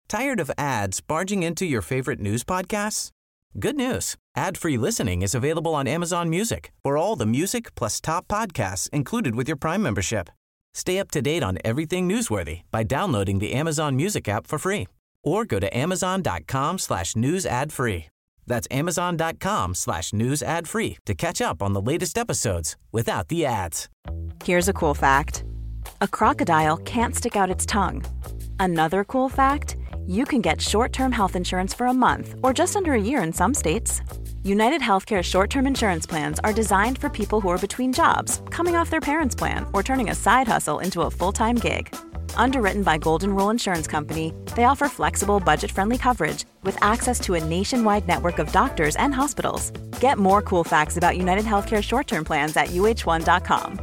Tired of ads barging into your favorite news podcasts? Good news. Ad-free listening is available on Amazon Music for all the music plus top podcasts included with your Prime membership. Stay up to date on everything newsworthy by downloading the Amazon Music app for free or go to amazon.com/news ad free. That's amazon.com/news ad free to catch up on the latest episodes without the ads. Here's a cool fact. A crocodile can't stick out its tongue. Another cool fact, you can get short-term health insurance for a month or just under a year in some states. United Healthcare short-term insurance plans are designed for people who are between jobs, coming off their parents' plan, or turning a side hustle into a full-time gig. Underwritten by Golden Rule Insurance Company, they offer flexible, budget-friendly coverage with access to a nationwide network of doctors and hospitals. Get more cool facts about United Healthcare short-term plans at uh1.com.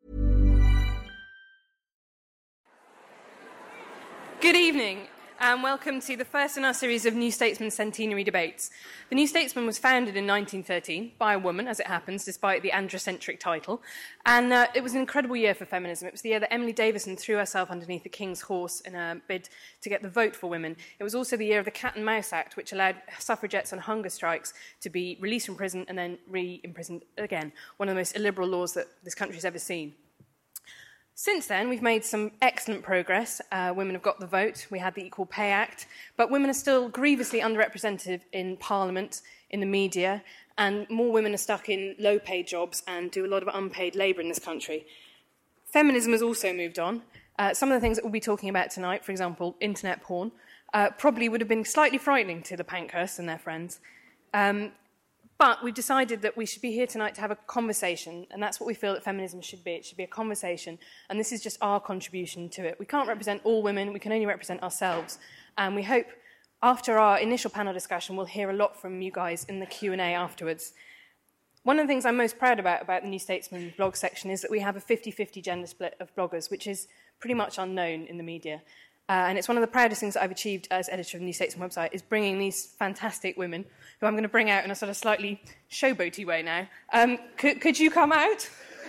Good evening, and welcome to the first in our series of New Statesman Centenary debates. The New Statesman was founded in 1913 by a woman, as it happens, despite the androcentric title, and it was an incredible year for feminism. It was the year that Emily Davison threw herself underneath the King's horse in a bid to get the vote for women. It was also the year of the Cat and Mouse Act, which allowed suffragettes on hunger strikes to be released from prison and then re-imprisoned again, one of the most illiberal laws that this country's ever seen. Since then, we've made some excellent progress. Women have got the vote. We had the Equal Pay Act. But women are still grievously underrepresented in Parliament, in the media, and more women are stuck in low-paid jobs and do a lot of unpaid labour in this country. Feminism has also moved on. Some of the things that we'll be talking about tonight, for example, internet porn, probably would have been slightly frightening to the Pankhursts and their friends. But we've decided that we should be here tonight to have a conversation, and that's what we feel that feminism should be. It should be a conversation, and this is just our contribution to it. We can't represent all women, we can only represent ourselves, and we hope after our initial panel discussion we'll hear a lot from you guys in the Q&A afterwards. One of the things I'm most proud about the New Statesman blog section is that we have a 50-50 gender split of bloggers, which is pretty much unknown in the media. And it's one of the proudest things that I've achieved as editor of the New Statesman website is bringing these fantastic women, who I'm going to bring out in a sort of slightly showboaty way now. Could you come out?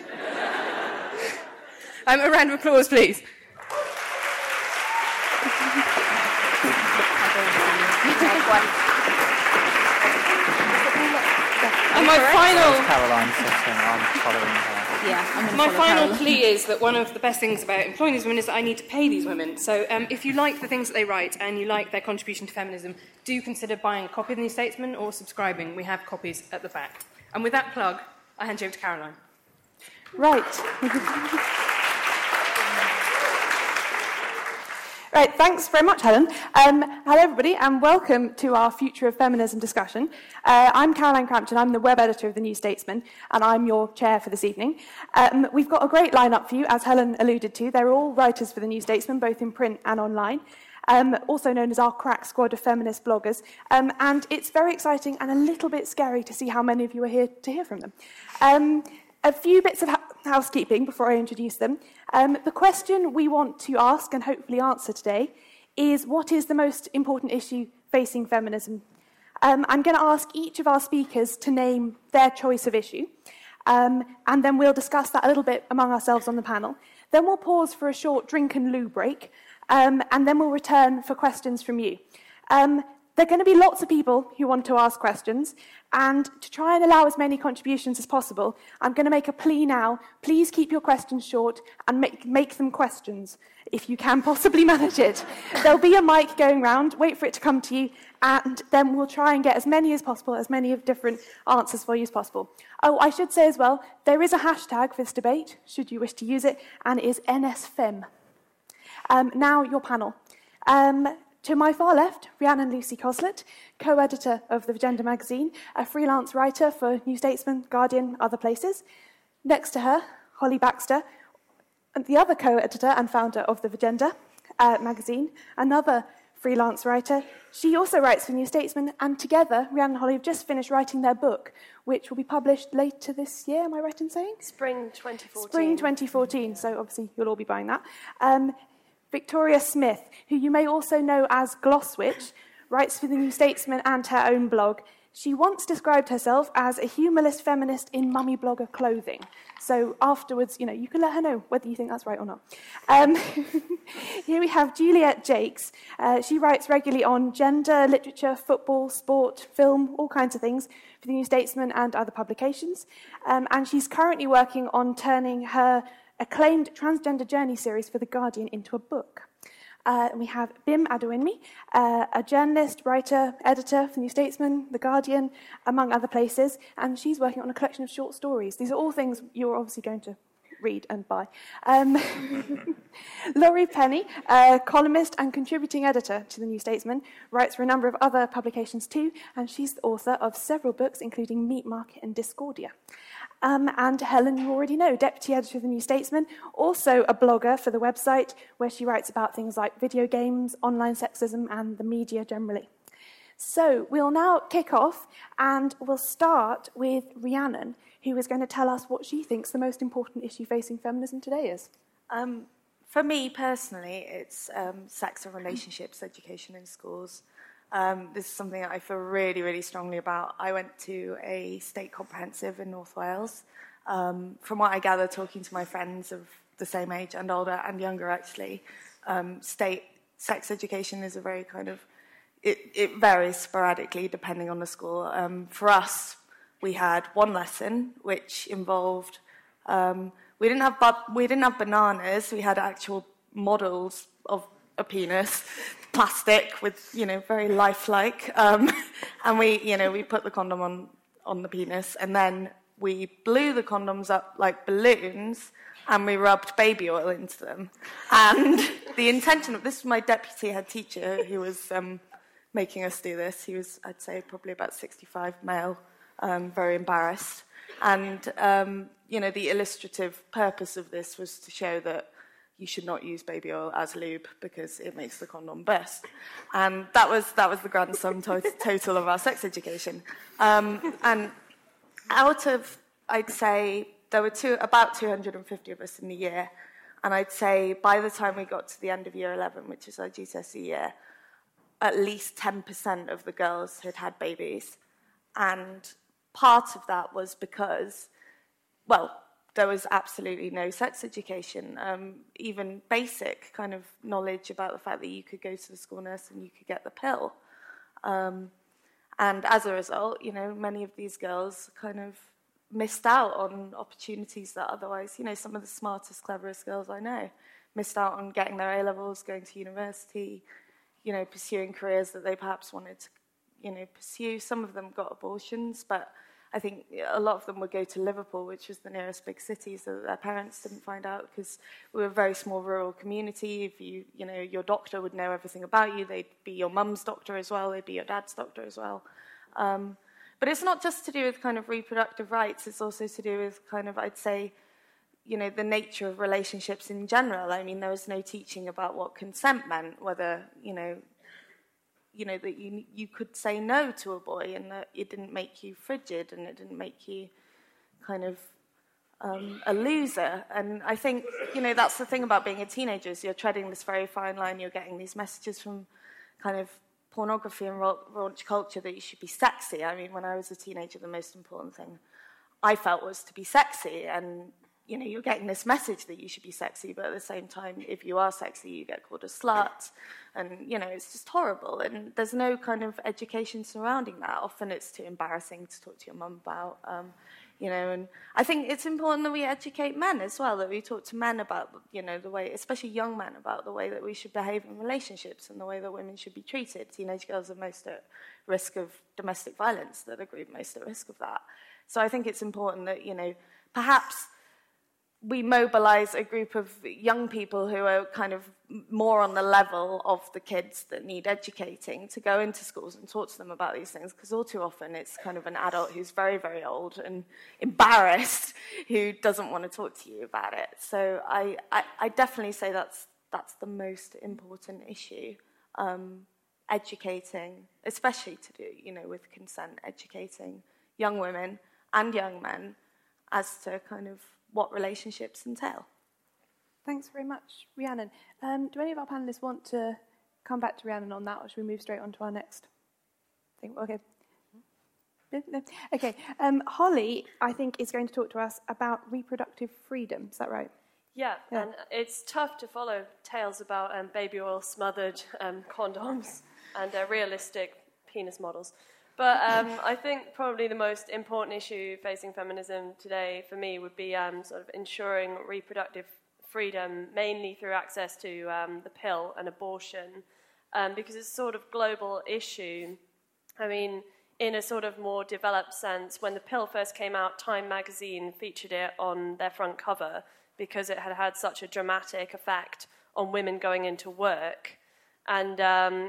A round of applause, please. And my final... Caroline sitting, I'm following her. My final plea is that one of the best things about employing these women is that I need to pay these women. So if you like the things that they write and you like their contribution to feminism, do consider buying a copy of the New Statesman or subscribing. We have copies at the back. And with that plug, I hand you over to Caroline. Right, thanks very much, Helen. Hello, everybody, and welcome to our Future of Feminism discussion. I'm Caroline Crampton, I'm the web editor of The New Statesman, and I'm your chair for this evening. We've got a great lineup for you, as Helen alluded to. They're all writers for The New Statesman, both in print and online, also known as our crack squad of feminist bloggers. And it's very exciting and a little bit scary to see how many of you are here to hear from them. A few bits of housekeeping before I introduce them. The question we want to ask and hopefully answer today is, what is the most important issue facing feminism? I'm going to ask each of our speakers to name their choice of issue, and then we'll discuss that a little bit among ourselves on the panel. Then we'll pause for a short drink and loo break, and then we'll return for questions from you. There are going to be lots of people who want to ask questions, and to try and allow as many contributions as possible, I'm going to make a plea now. Please keep your questions short and make them questions, if you can possibly manage it. There'll be a mic going round, wait for it to come to you, and then we'll try and get as many as possible, as many of different answers for you as possible. Oh, I should say as well, there is a hashtag for this debate, should you wish to use it, and it is NSFem. Now, your panel. To my far left, Rhiannon Lucy Coslett, co-editor of The Agenda magazine, a freelance writer for New Statesman, Guardian, other places. Next to her, Holly Baxter, the other co-editor and founder of The Agenda magazine, another freelance writer. She also writes for New Statesman, and together, Rhiannon and Holly have just finished writing their book, which will be published later this year, am I right in saying? Spring 2014. Spring 2014, so obviously you'll all be buying that. Victoria Smith, who you may also know as Glosswitch, writes for The New Statesman and her own blog. She once described herself as a humorless feminist in mummy blogger clothing. So afterwards, you can let her know whether you think that's right or not. Here we have Juliet Jakes. She writes regularly on gender, literature, football, sport, film, all kinds of things for the New Statesman and other publications. And she's currently working on turning her acclaimed transgender journey series for The Guardian into a book. We have Bim Adewinmi, a journalist, writer, editor for The New Statesman, The Guardian, among other places, and she's working on a collection of short stories. These are all things you're obviously going to read and buy. Laurie Penny, a columnist and contributing editor to The New Statesman, writes for a number of other publications too, and she's the author of several books, including Meat Market and Discordia. And Helen, you already know, deputy editor of The New Statesman, also a blogger for the website, where she writes about things like video games, online sexism, and the media generally. So we'll now kick off, and we'll start with Rhiannon, who is going to tell us what she thinks the most important issue facing feminism today is. For me personally, it's sex and relationships education in schools. This is something that I feel really, really strongly about. I went to a state comprehensive in North Wales. From what I gather, talking to my friends of the same age and older and younger, actually, state sex education is a very kind of, it varies sporadically depending on the school. For us, we had one lesson which involved, we didn't have bananas, we had actual models of a penis, plastic with, very lifelike, and we put the condom on the penis, and then we blew the condoms up like balloons, and we rubbed baby oil into them. And the intention of this was my deputy head teacher who was making us do this. He was, I'd say, probably about 65, male, very embarrassed. And the illustrative purpose of this was to show that you should not use baby oil as lube because it makes the condom burst. And that was the grand sum total of our sex education. And out of, I'd say, there were about 250 of us in the year, and I'd say by the time we got to the end of year 11, which is our GCSE year, at least 10% of the girls had had babies. And part of that was because, there was absolutely no sex education, even basic kind of knowledge about the fact that you could go to the school nurse and you could get the pill. And as a result, many of these girls kind of missed out on opportunities that otherwise, some of the smartest, cleverest girls I know missed out on getting their A-levels, going to university, pursuing careers that they perhaps wanted to, pursue. Some of them got abortions, but I think a lot of them would go to Liverpool, which was the nearest big city, so that their parents didn't find out, because we were a very small rural community. If your doctor would know everything about you. They'd be your mum's doctor as well. They'd be your dad's doctor as well. But it's not just to do with kind of reproductive rights. It's also to do with kind of, I'd say, the nature of relationships in general. I mean, there was no teaching about what consent meant, whether, that you could say no to a boy and that it didn't make you frigid and it didn't make you kind of a loser. And I think, that's the thing about being a teenager, is you're treading this very fine line. You're getting these messages from kind of pornography and raunch culture that you should be sexy. I mean, when I was a teenager, the most important thing I felt was to be sexy. And, you're getting this message that you should be sexy, but at the same time, if you are sexy, you get called a slut. And, it's just horrible. And there's no kind of education surrounding that. Often it's too embarrassing to talk to your mum about, and I think it's important that we educate men as well, that we talk to men about, the way, especially young men, about the way that we should behave in relationships and the way that women should be treated. Teenage girls are most at risk of domestic violence. They're the group most at risk of that. So I think it's important that, perhaps we mobilize a group of young people who are kind of more on the level of the kids that need educating to go into schools and talk to them about these things, because all too often it's kind of an adult who's very, very old and embarrassed who doesn't want to talk to you about it. So I definitely say that's the most important issue, educating, especially to do, with consent, educating young women and young men as to kind of what relationships entail. Thanks very much, Rhiannon. Do any of our panellists want to come back to Rhiannon on that, or should we move straight on to our next thing? Okay. No. Okay. Holly, I think, is going to talk to us about reproductive freedom. Is that right? Yeah, and it's tough to follow tales about baby oil smothered condoms and realistic penis models. But I think probably the most important issue facing feminism today for me would be sort of ensuring reproductive freedom, mainly through access to the pill and abortion, because it's a sort of global issue. I mean, in a sort of more developed sense, when the pill first came out, Time magazine featured it on their front cover because it had had such a dramatic effect on women going into work. And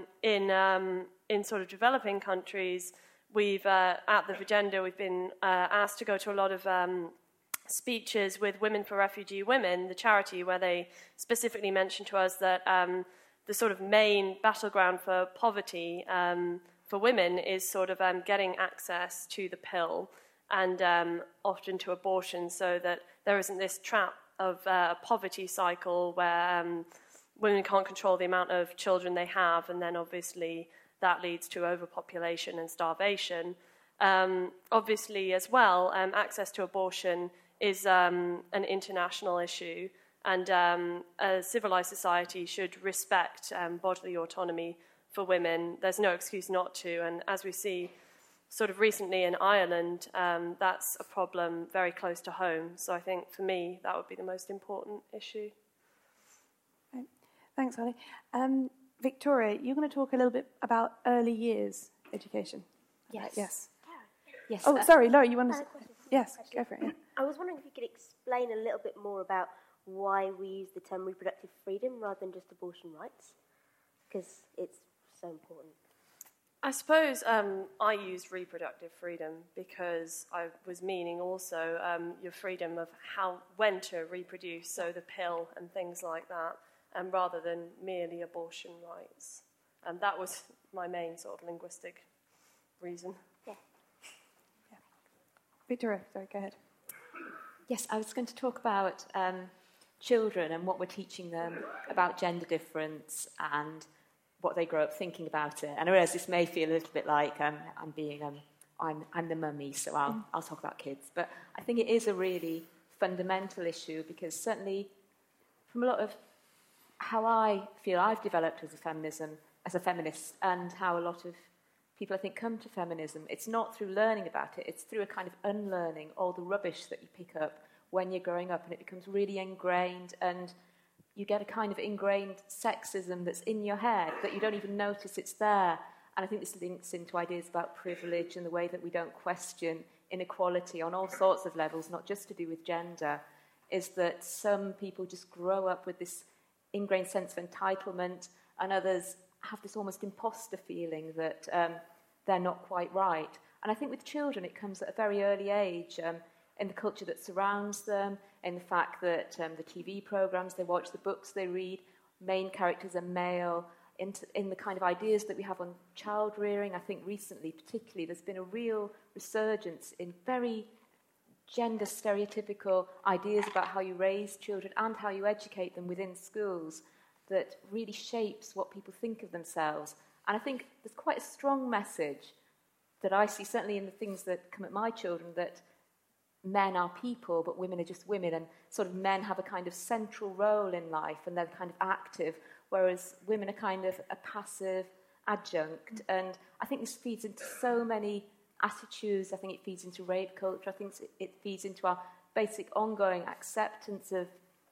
in sort of developing countries, we've, at the Vigenda, we've been asked to go to a lot of speeches with Women for Refugee Women, the charity, where they specifically mentioned to us that the sort of main battleground for poverty for women is sort of getting access to the pill and often to abortion, so that there isn't this trap of a poverty cycle where women can't control the amount of children they have, and then obviously that leads to overpopulation and starvation. Obviously, as well, access to abortion is an international issue, and a civilized society should respect bodily autonomy for women. There's no excuse not to, and as we see sort of recently in Ireland, that's a problem very close to home. So I think for me, that would be the most important issue. Right. Thanks, Holly. Victoria, you're going to talk a little bit about early years education. Yes. Yes. Yes. Oh, sorry, Laura, you want to... Yes, go for it. Yeah. I was wondering if you could explain a little bit more about why we use the term reproductive freedom rather than just abortion rights, because it's so important. I suppose I used reproductive freedom because I was meaning also your freedom of when to reproduce, so the pill and things like that, rather than merely abortion rights. And that was my main sort of linguistic reason. Yeah. Victoria, sorry, go ahead. Yes, I was going to talk about children and what we're teaching them about gender difference and what they grow up thinking about it. And I realise this may feel a little bit like I'm the mummy, so I'll talk about kids. But I think it is a really fundamental issue, because certainly from a lot of how I feel I've developed as a feminist, and how a lot of people, I think, come to feminism, it's not through learning about it, it's through a kind of unlearning all the rubbish that you pick up when you're growing up, and it becomes really ingrained, and you get a kind of ingrained sexism that's in your head that you don't even notice it's there. And I think this links into ideas about privilege and the way that we don't question inequality on all sorts of levels, not just to do with gender, is that some people just grow up with this ingrained sense of entitlement, and others have this almost imposter feeling that they're not quite right. And I think with children it comes at a very early age, in the culture that surrounds them, in the fact that the TV programmes they watch, the books they read, main characters are male, in the kind of ideas that we have on child rearing. I think recently, particularly, there's been a real resurgence in very gender stereotypical ideas about how you raise children and how you educate them within schools that really shapes what people think of themselves. And I think there's quite a strong message that I see, certainly in the things that come at my children, that men are people, but women are just women, and sort of men have a kind of central role in life, and they're kind of active, whereas women are kind of a passive adjunct. And I think this feeds into so many attitudes. I think it feeds into rape culture. I think it feeds into our basic ongoing acceptance of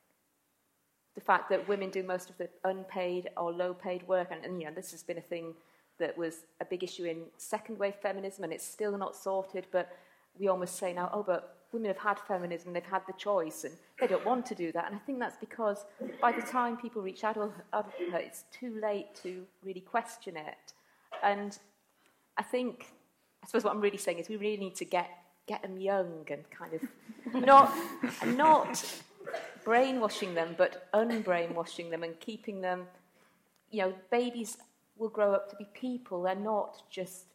the fact that women do most of the unpaid or low-paid work. And you know, this has been a thing that was a big issue in second-wave feminism, and it's still not sorted, but we almost say now, oh, but women have had feminism, they've had the choice, and they don't want to do that. And I think that's because by the time people reach adulthood, it's too late to really question it. And I suppose what I'm really saying is we really need to get them young and kind of not brainwashing them, but unbrainwashing them and keeping them, you know, babies will grow up to be people. They're not just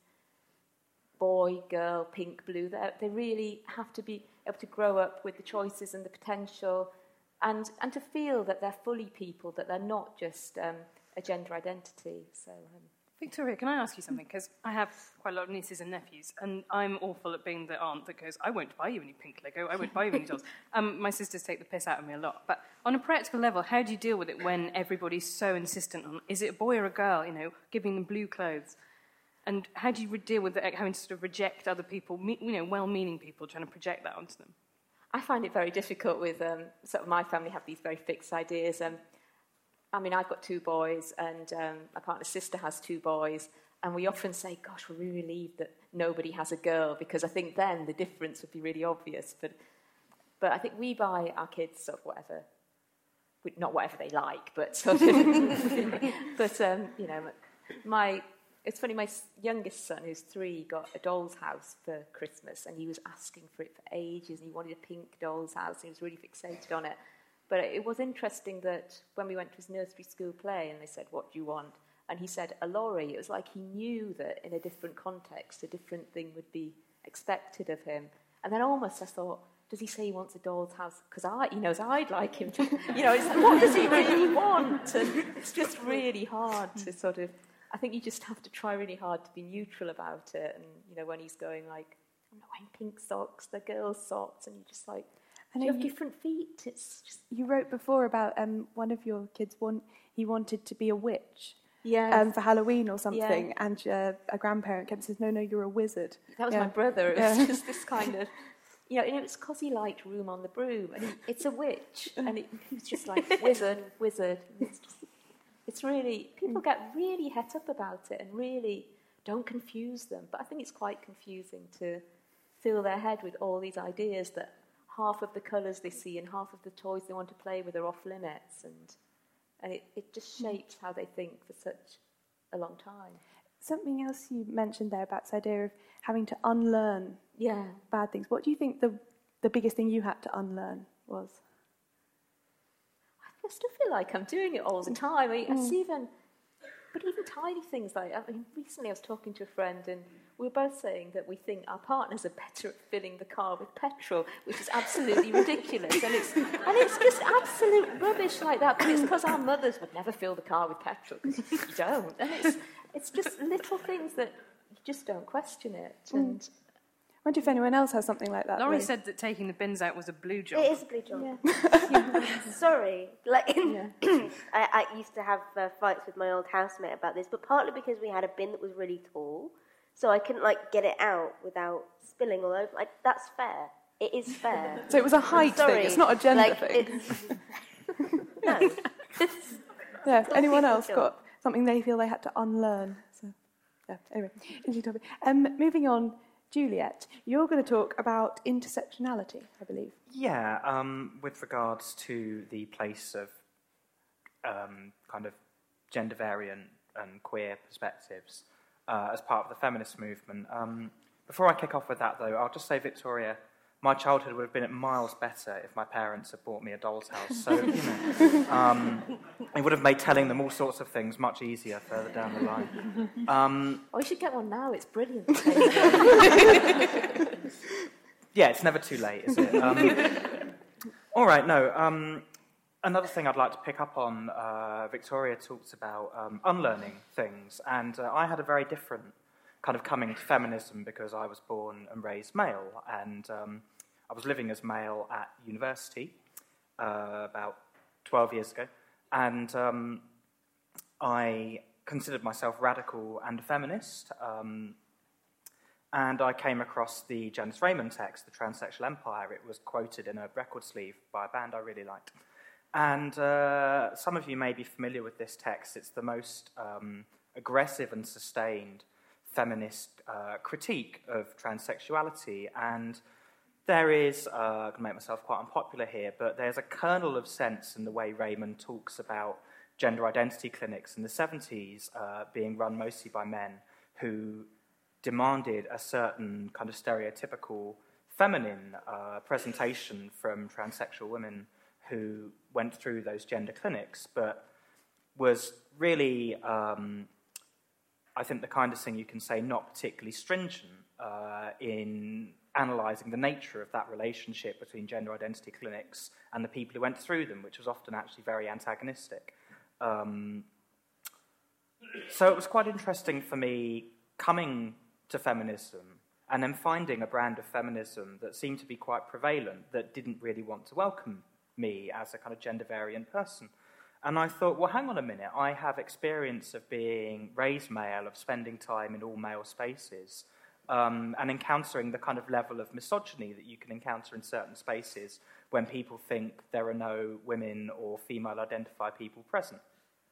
boy, girl, pink, blue. They really have to be able to grow up with the choices and the potential, and to feel that they're fully people, that they're not just a gender identity. So Victoria, can I ask you something? Because I have quite a lot of nieces and nephews, and I'm awful at being the aunt that goes, I won't buy you any pink Lego, I won't buy you any dolls. My sisters take the piss out of me a lot. But on a practical level, how do you deal with it when everybody's so insistent on, is it a boy or a girl, giving them blue clothes? And how do you deal with having to sort of reject other people, well-meaning people, trying to project that onto them? I find it very difficult with, sort of my family have these very fixed ideas. I've got 2 boys, and my partner's sister has 2 boys, and we often say, gosh, we're really relieved that nobody has a girl, because I think then the difference would be really obvious. But I think we buy our kids sort of whatever, not whatever they like, but sort of, it's funny, my youngest son, who's 3, got a doll's house for Christmas, and he was asking for it for ages, and he wanted a pink doll's house, and he was really fixated on it. But it was interesting that when we went to his nursery school play and they said, what do you want? And he said, a lorry. It was like he knew that in a different context, a different thing would be expected of him. And then almost I thought, does he say he wants a doll's house? Because he knows I'd like him to. It's like, what does he really want? And it's just really hard to sort of, I think you just have to try really hard to be neutral about it. And, when he's going like, I'm not wearing pink socks, they're girls' socks, and you're just like, and you have different feet. It's just... You wrote before about one of your kids. He wanted to be a witch. Yeah. For Halloween or something, yeah. And a grandparent came and says, "No, you're a wizard." That was my brother. It was just this kind of, and it was because he liked Room on the Broom, and it's a witch, and he was just like wizard. And it's really people get really het up about it, and really don't confuse them. But I think it's quite confusing to fill their head with all these ideas that half of the colours they see and half of the toys they want to play with are off limits, and it just shapes how they think for such a long time. Something else you mentioned there about this idea of having to unlearn bad things. What do you think the biggest thing you had to unlearn was? I still feel like I'm doing it all the time. I see even tiny things like, recently I was talking to a friend and we were both saying that we think our partners are better at filling the car with petrol, which is absolutely ridiculous. And it's just absolute rubbish like that, but it's because our mothers would never fill the car with petrol, because you don't. And it's just little things that you just don't question it. And I wonder if anyone else has something like that. Laurie said that taking the bins out was a blue job. It is a blue job. Yeah. Sorry. I used to have fights with my old housemate about this, but partly because we had a bin that was really tall, so I couldn't get it out without spilling all over. That's fair. It is fair. So it was a height thing. It's not a gender thing. No. Yeah. Anyone else got something they feel they had to unlearn? So, anyway, interesting topic. Moving on. Juliet, you're going to talk about intersectionality, I believe. Yeah, with regards to the place of kind of gender variant and queer perspectives as part of the feminist movement. Before I kick off with that, though, I'll just say, Victoria, my childhood would have been miles better if my parents had bought me a doll's house. So, it would have made telling them all sorts of things much easier further down the line. You should get one now. It's brilliant. Yeah, it's never too late, is it? All right, no. Another thing I'd like to pick up on, Victoria talked about unlearning things, and I had a very different kind of coming to feminism because I was born and raised male, and I was living as male at university about 12 years ago, and I considered myself radical and a feminist, and I came across the Janice Raymond text, The Transsexual Empire. It was quoted in a record sleeve by a band I really liked. And some of you may be familiar with this text. It's the most aggressive and sustained feminist critique of transsexuality, and there is, I'm going to make myself quite unpopular here, but there's a kernel of sense in the way Raymond talks about gender identity clinics in the 70s being run mostly by men who demanded a certain kind of stereotypical feminine presentation from transsexual women who went through those gender clinics, but was really I think the kind of thing you can say not particularly stringent in analysing the nature of that relationship between gender identity clinics and the people who went through them, which was often actually very antagonistic. So it was quite interesting for me coming to feminism and then finding a brand of feminism that seemed to be quite prevalent, that didn't really want to welcome me as a kind of gender variant person. And I thought, well, hang on a minute, I have experience of being raised male, of spending time in all male spaces, and encountering the kind of level of misogyny that you can encounter in certain spaces when people think there are no women or female-identified people present.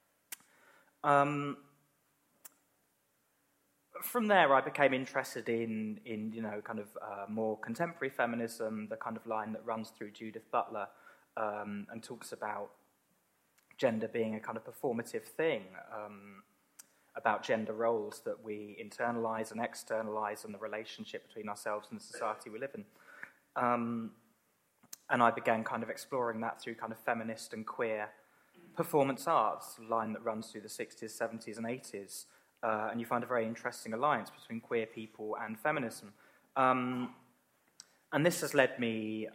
From there, I became interested in kind of more contemporary feminism, the kind of line that runs through Judith Butler and talks about gender being a kind of performative thing, about gender roles that we internalise and externalise and the relationship between ourselves and the society we live in. And I began kind of exploring that through kind of feminist and queer performance arts, a line that runs through the 60s, 70s and 80s. And you find a very interesting alliance between queer people and feminism. And this has led me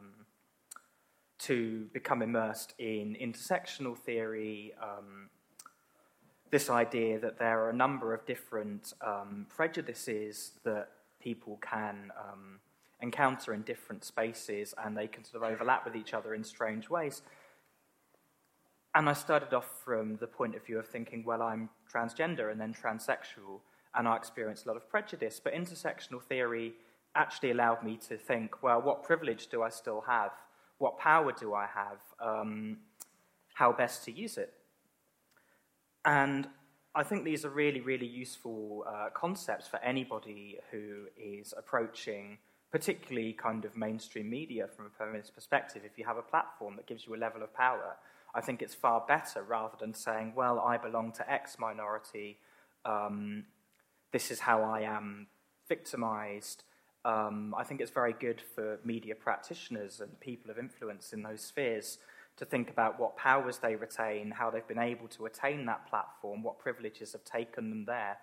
to become immersed in intersectional theory, this idea that there are a number of different prejudices that people can encounter in different spaces, and they can sort of overlap with each other in strange ways. And I started off from the point of view of thinking, well, I'm transgender and then transsexual, and I experienced a lot of prejudice. But intersectional theory actually allowed me to think, well, what privilege do I still have? What power do I have? How best to use it? And I think these are really, really useful concepts for anybody who is approaching particularly kind of mainstream media from a feminist perspective. If you have a platform that gives you a level of power, I think it's far better rather than saying, well, I belong to X minority, this is how I am victimized. I think it's very good for media practitioners and people of influence in those spheres to think about what powers they retain, how they've been able to attain that platform, what privileges have taken them there.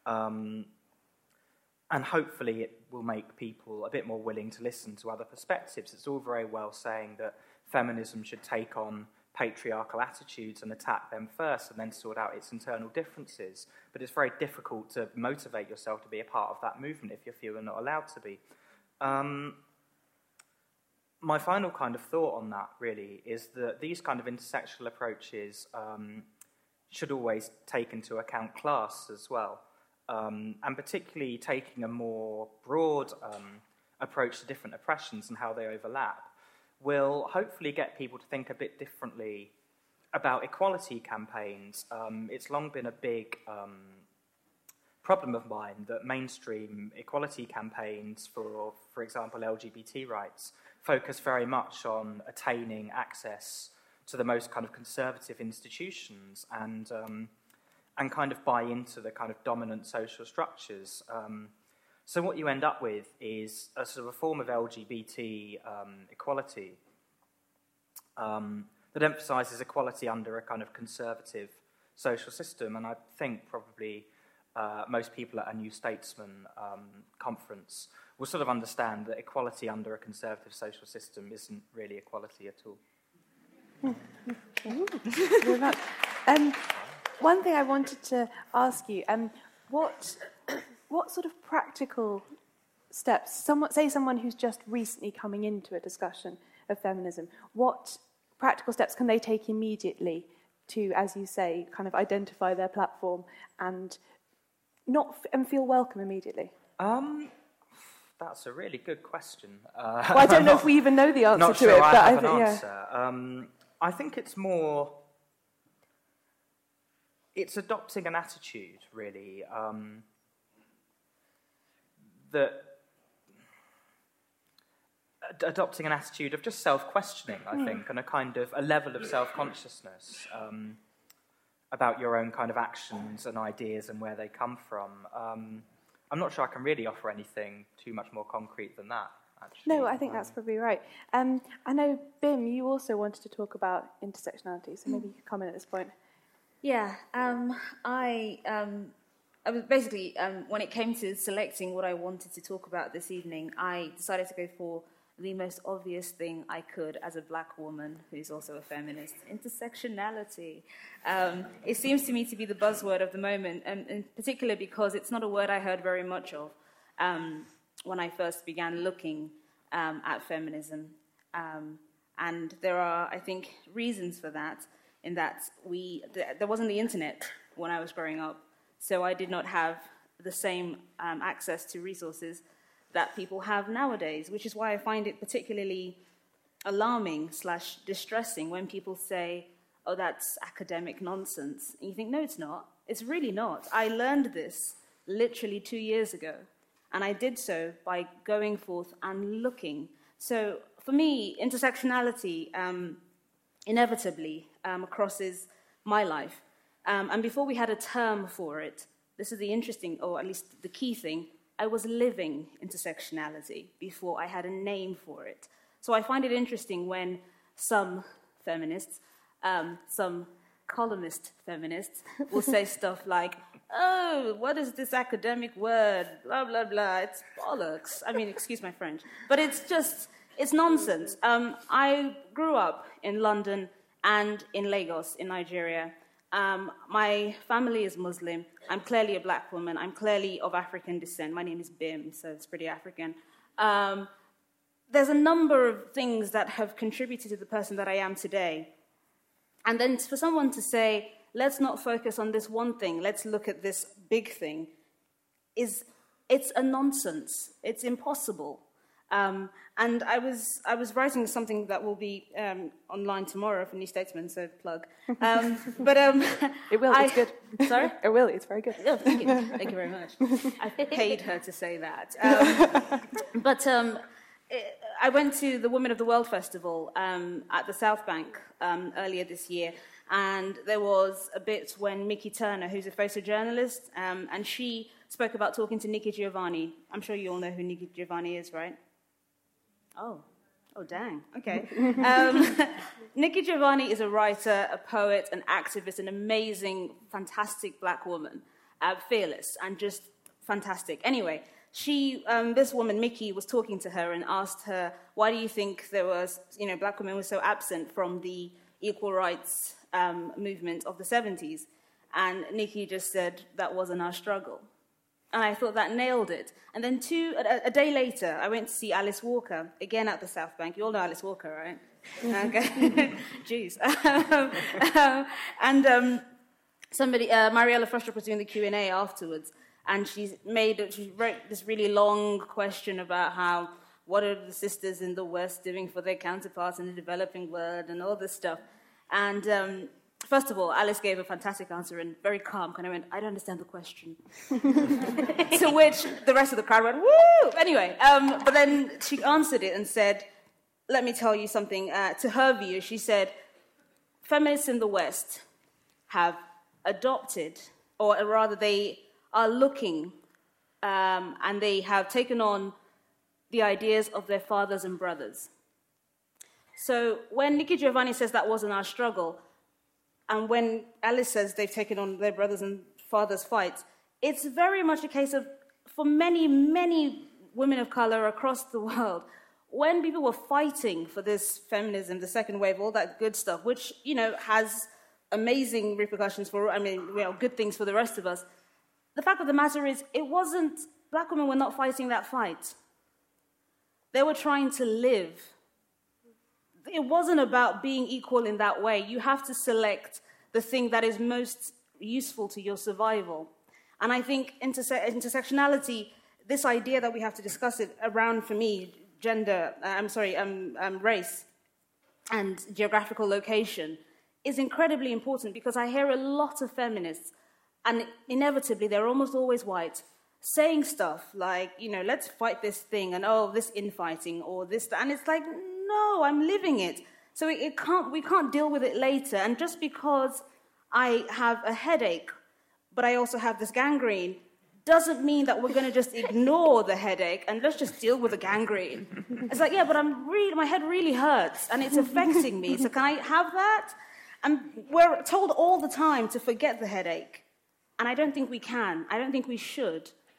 And hopefully it will make people a bit more willing to listen to other perspectives. It's all very well saying that feminism should take on patriarchal attitudes and attack them first and then sort out its internal differences. But it's very difficult to motivate yourself to be a part of that movement if you feel you're not allowed to be. My final kind of thought on that, really, is that these kind of intersectional approaches should always take into account class as well, and particularly taking a more broad approach to different oppressions and how they overlap will hopefully get people to think a bit differently about equality campaigns. It's long been a big problem of mine that mainstream equality campaigns for example, LGBT rights, focus very much on attaining access to the most kind of conservative institutions and kind of buy into the kind of dominant social structures. So what you end up with is a sort of a form of LGBT equality that emphasises equality under a kind of conservative social system. And I think probably most people at a New Statesman conference will sort of understand that equality under a conservative social system isn't really equality at all. One thing I wanted to ask you, what sort of practical steps, say someone who's just recently coming into a discussion of feminism, what practical steps can they take immediately to, as you say, kind of identify their platform and feel welcome immediately? That's a really good question. Well, I don't know if we even know the answer to it. But I have an answer. I think it's more... It's adopting an attitude, really, adopting an attitude of just self-questioning, I think, and a kind of a level of self-consciousness about your own kind of actions and ideas and where they come from. I'm not sure I can really offer anything too much more concrete than that, actually. No, I think that's probably right. I know, Bim, you also wanted to talk about intersectionality, so maybe you could comment at this point. Yeah, I was basically, when it came to selecting what I wanted to talk about this evening, I decided to go for the most obvious thing I could as a black woman who's also a feminist. Intersectionality. It seems to me to be the buzzword of the moment, and in particular because it's not a word I heard very much of when I first began looking at feminism. And there are, I think, reasons for that, in that there wasn't the internet when I was growing up, so I did not have the same access to resources that people have nowadays, which is why I find it particularly alarming / distressing when people say, oh, that's academic nonsense. And you think, no, it's not. It's really not. I learned this literally 2 years ago, and I did so by going forth and looking. So for me, intersectionality inevitably crosses my life. And before we had a term for it, this is the interesting, or at least the key thing, I was living intersectionality before I had a name for it. So I find it interesting when some feminists, some columnist feminists, will say stuff like, oh, what is this academic word, blah, blah, blah, it's bollocks. I mean, excuse my French. But it's nonsense. I grew up in London and in Lagos, in Nigeria. My family is Muslim. I'm clearly a black woman. I'm clearly of African descent. My name is Bim, so it's pretty African. There's a number of things that have contributed to the person that I am today. And then for someone to say, let's not focus on this one thing, let's look at this big thing, it's a nonsense. It's impossible. And I was writing something that will be online tomorrow for New Statesman, so plug. It will, it's good. Sorry? It will, it's very good. Oh, thank you. Thank you very much. I paid her to say that. I went to the Women of the World Festival at the South Bank earlier this year, and there was a bit when Mickey Turner, who's a photojournalist, and she spoke about talking to Nikki Giovanni. I'm sure you all know who Nikki Giovanni is, right? Oh, dang. Okay. Nikki Giovanni is a writer, a poet, an activist, an amazing, fantastic black woman, fearless and just fantastic. Anyway, this woman, Mickey, was talking to her and asked her, why do you think black women were so absent from the equal rights movement of the 70s? And Nikki just said, that wasn't our struggle. And I thought that nailed it. And then a day later, I went to see Alice Walker, again at the South Bank. You all know Alice Walker, right? Okay. Jeez. Mariella Frustrup was doing the Q&A afterwards, and she wrote this really long question about what are the sisters in the West doing for their counterparts in the developing world and all this stuff. And first of all, Alice gave a fantastic answer and very calm, kind of went, I don't understand the question. To which the rest of the crowd went, woo! Anyway, but then she answered it and said, let me tell you something. To her view, she said, feminists in the West have adopted, or rather they are looking, and they have taken on the ideas of their fathers and brothers. So when Nikki Giovanni says that wasn't our struggle, and when Alice says they've taken on their brothers and fathers' fights, it's very much a case of, for many, many women of color across the world, when people were fighting for this feminism, the second wave, all that good stuff, which, has amazing repercussions good things for the rest of us, the fact of the matter is, black women were not fighting that fight. They were trying to live. It wasn't about being equal in that way. You have to select the thing that is most useful to your survival. And I think intersectionality, this idea that we have to discuss it around, for me, race and geographical location is incredibly important, because I hear a lot of feminists, and inevitably they're almost always white, saying stuff like, let's fight this thing, and this infighting, or this, and it's like, no, I'm living it. So we can't deal with it later. And just because I have a headache, but I also have this gangrene, doesn't mean that we're going to just ignore the headache and let's just deal with the gangrene. It's like, yeah, but my head really hurts and it's affecting me. So can I have that? And we're told all the time to forget the headache. And I don't think we can. I don't think we should.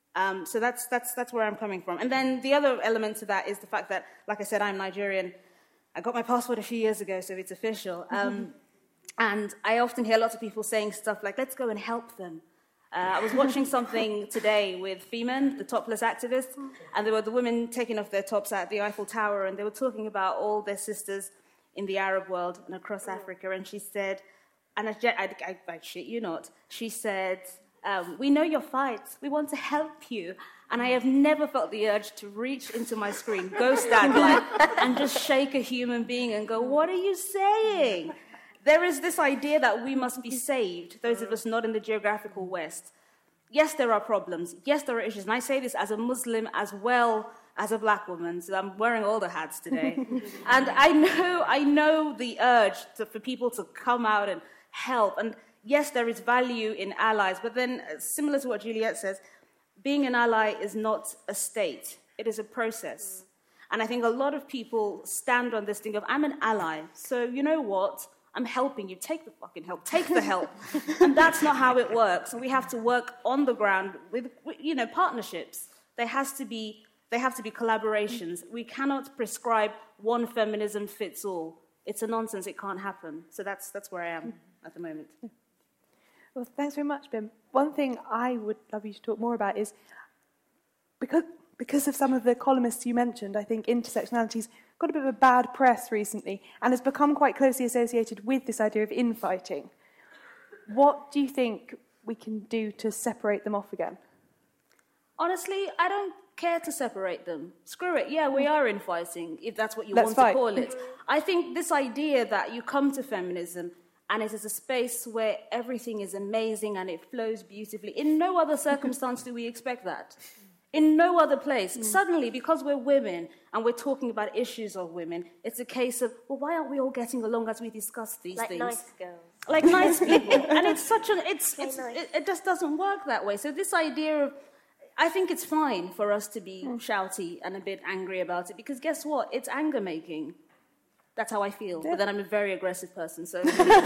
So that's where I'm coming from. And then the other element to that is the fact that, like I said, I'm Nigerian. I got my passport a few years ago, so it's official. And I often hear lots of people saying stuff like, let's go and help them. I was watching something today with Femen, the topless activists, and there were the women taking off their tops at the Eiffel Tower, and they were talking about all their sisters in the Arab world and across Africa. And she said, and I shit you not, she said, we know your fights. We want to help you. And I have never felt the urge to reach into my screen, go stag-like, and just shake a human being and go, what are you saying? There is this idea that we must be saved, those of us not in the geographical West. Yes, there are problems. Yes, there are issues. And I say this as a Muslim as well as a black woman, so I'm wearing all the hats today. And I know the urge for people to come out and help. And yes, there is value in allies, but then, similar to what Juliet says, being an ally is not a state. It is a process. And I think a lot of people stand on this thing of, I'm an ally, so you know what? I'm helping you. Take the fucking help. Take the help. And that's not how it works. And we have to work on the ground with partnerships. There have to be collaborations. We cannot prescribe one feminism fits all. It's a nonsense. It can't happen. So that's where I am at the moment. Well, thanks very much, Bim. One thing I would love you to talk more about is, because of some of the columnists you mentioned, I think intersectionality's got a bit of a bad press recently and has become quite closely associated with this idea of infighting. What do you think we can do to separate them off again? Honestly, I don't care to separate them. Screw it. Yeah, we are infighting, if that's what you want to call it. I think this idea that you come to feminism and it is a space where everything is amazing and it flows beautifully. In no other circumstance do we expect that. In no other place. Suddenly, because we're women and we're talking about issues of women, it's a case of, well, why aren't we all getting along as we discuss these things? Like nice girls. Like nice people. And it's such it just doesn't work that way. So this idea of, I think it's fine for us to be shouty and a bit angry about it, because guess what? It's anger making. That's how I feel. But then I'm a very aggressive person, so...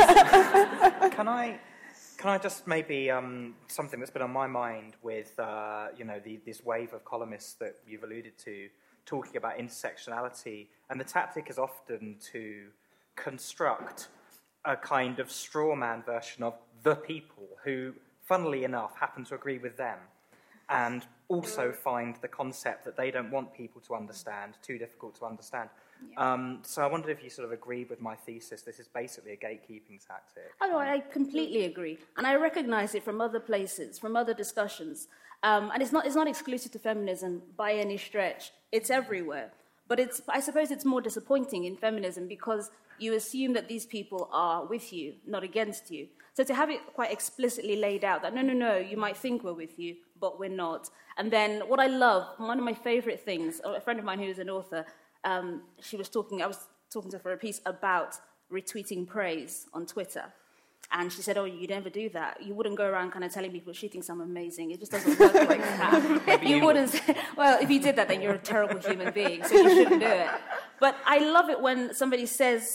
Can I just maybe something that's been on my mind with this wave of columnists that you've alluded to, talking about intersectionality, and the tactic is often to construct a kind of straw man version of the people who, funnily enough, happen to agree with them, and also find the concept that they don't want people to understand too difficult to understand. Yeah. So I wondered if you sort of agreed with my thesis. This is basically a gatekeeping tactic. Oh, no, I completely agree. And I recognize it from other places, from other discussions. And it's not exclusive to feminism by any stretch. It's everywhere. But I suppose it's more disappointing in feminism because you assume that these people are with you, not against you. So to have it quite explicitly laid out that, no, you might think we're with you, but we're not. And then what I love, one of my favorite things, a friend of mine who is an author, I was talking to her for a piece about retweeting praise on Twitter. And she said, you never do that. You wouldn't go around kind of telling people she thinks I'm amazing. It just doesn't work like that. You wouldn't say, well, if you did that, then you're a terrible human being, so you shouldn't do it. But I love it when somebody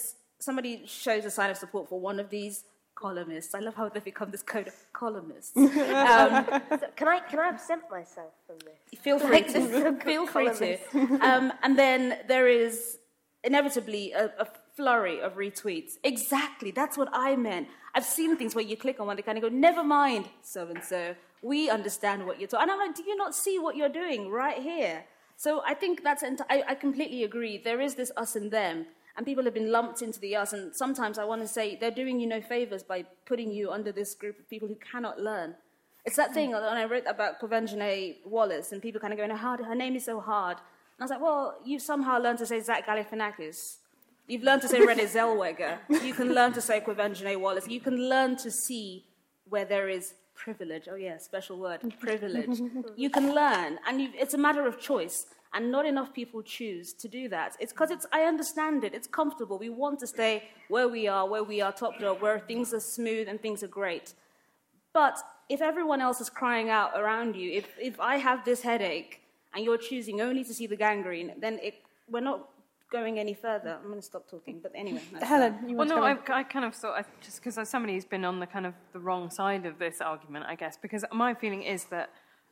shows a sign of support for one of these columnists. I love how they've become this code of columnists. So can I absent myself from this? Feel free to. Feel free to. And then there is inevitably a flurry of retweets. Exactly, that's what I meant. I've seen things where you click on one, they kind of go, never mind, so-and-so, we understand what you're talking. And I'm like, do you not see what you're doing right here? So I think I completely agree. There is this us and them, and people have been lumped into the us, and sometimes I want to say they're doing you no favors by putting you under this group of people who cannot learn. It's that thing when I wrote about Quvenzhané Wallis, and people kind of going, her name is so hard. And I was like, well, you've somehow learned to say Zach Galifianakis. You've learned to say Renée Zellweger. You can learn to say Quvenzhané Wallis. You can learn to see where there is privilege. Oh, yeah, special word, privilege. You can learn, and it's a matter of choice. And not enough people choose to do that. It's because I understand it. It's comfortable. We want to stay where we are top dog, where things are smooth and things are great. But if everyone else is crying out around you, if I have this headache and you're choosing only to see the gangrene, then we're not going any further. I'm going to stop talking, but anyway. Helen, you want to Well, no, I kind of thought, just because somebody who's been on the kind of the wrong side of this argument, I guess, because my feeling is that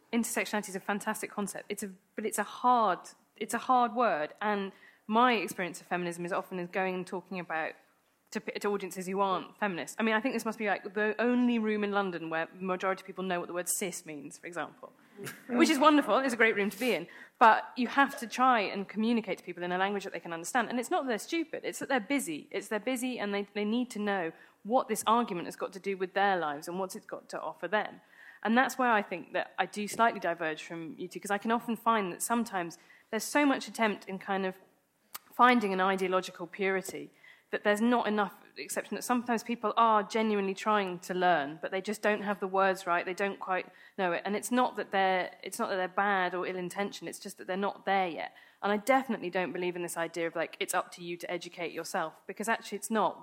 intersectionality is a fantastic concept. But it's a hard word. And my experience of feminism is often going and talking about to audiences who aren't feminists. I mean, I think this must be like the only room in London where the majority of people know what the word cis means, for example, which is wonderful. It's a great room to be in. But you have to try and communicate to people in a language that they can understand. And it's not that they're stupid. It's that they're busy. They're busy and they need to know what this argument has got to do with their lives and what's it's got to offer them. And that's where I think that I do slightly diverge from you two, because I can often find that sometimes there's so much attempt in kind of finding an ideological purity that there's not enough exception, that sometimes people are genuinely trying to learn, but they just don't have the words right, they don't quite know it. And it's not that they're bad or ill-intentioned, it's just that they're not there yet. And I definitely don't believe in this idea of, like, it's up to you to educate yourself, because actually it's not.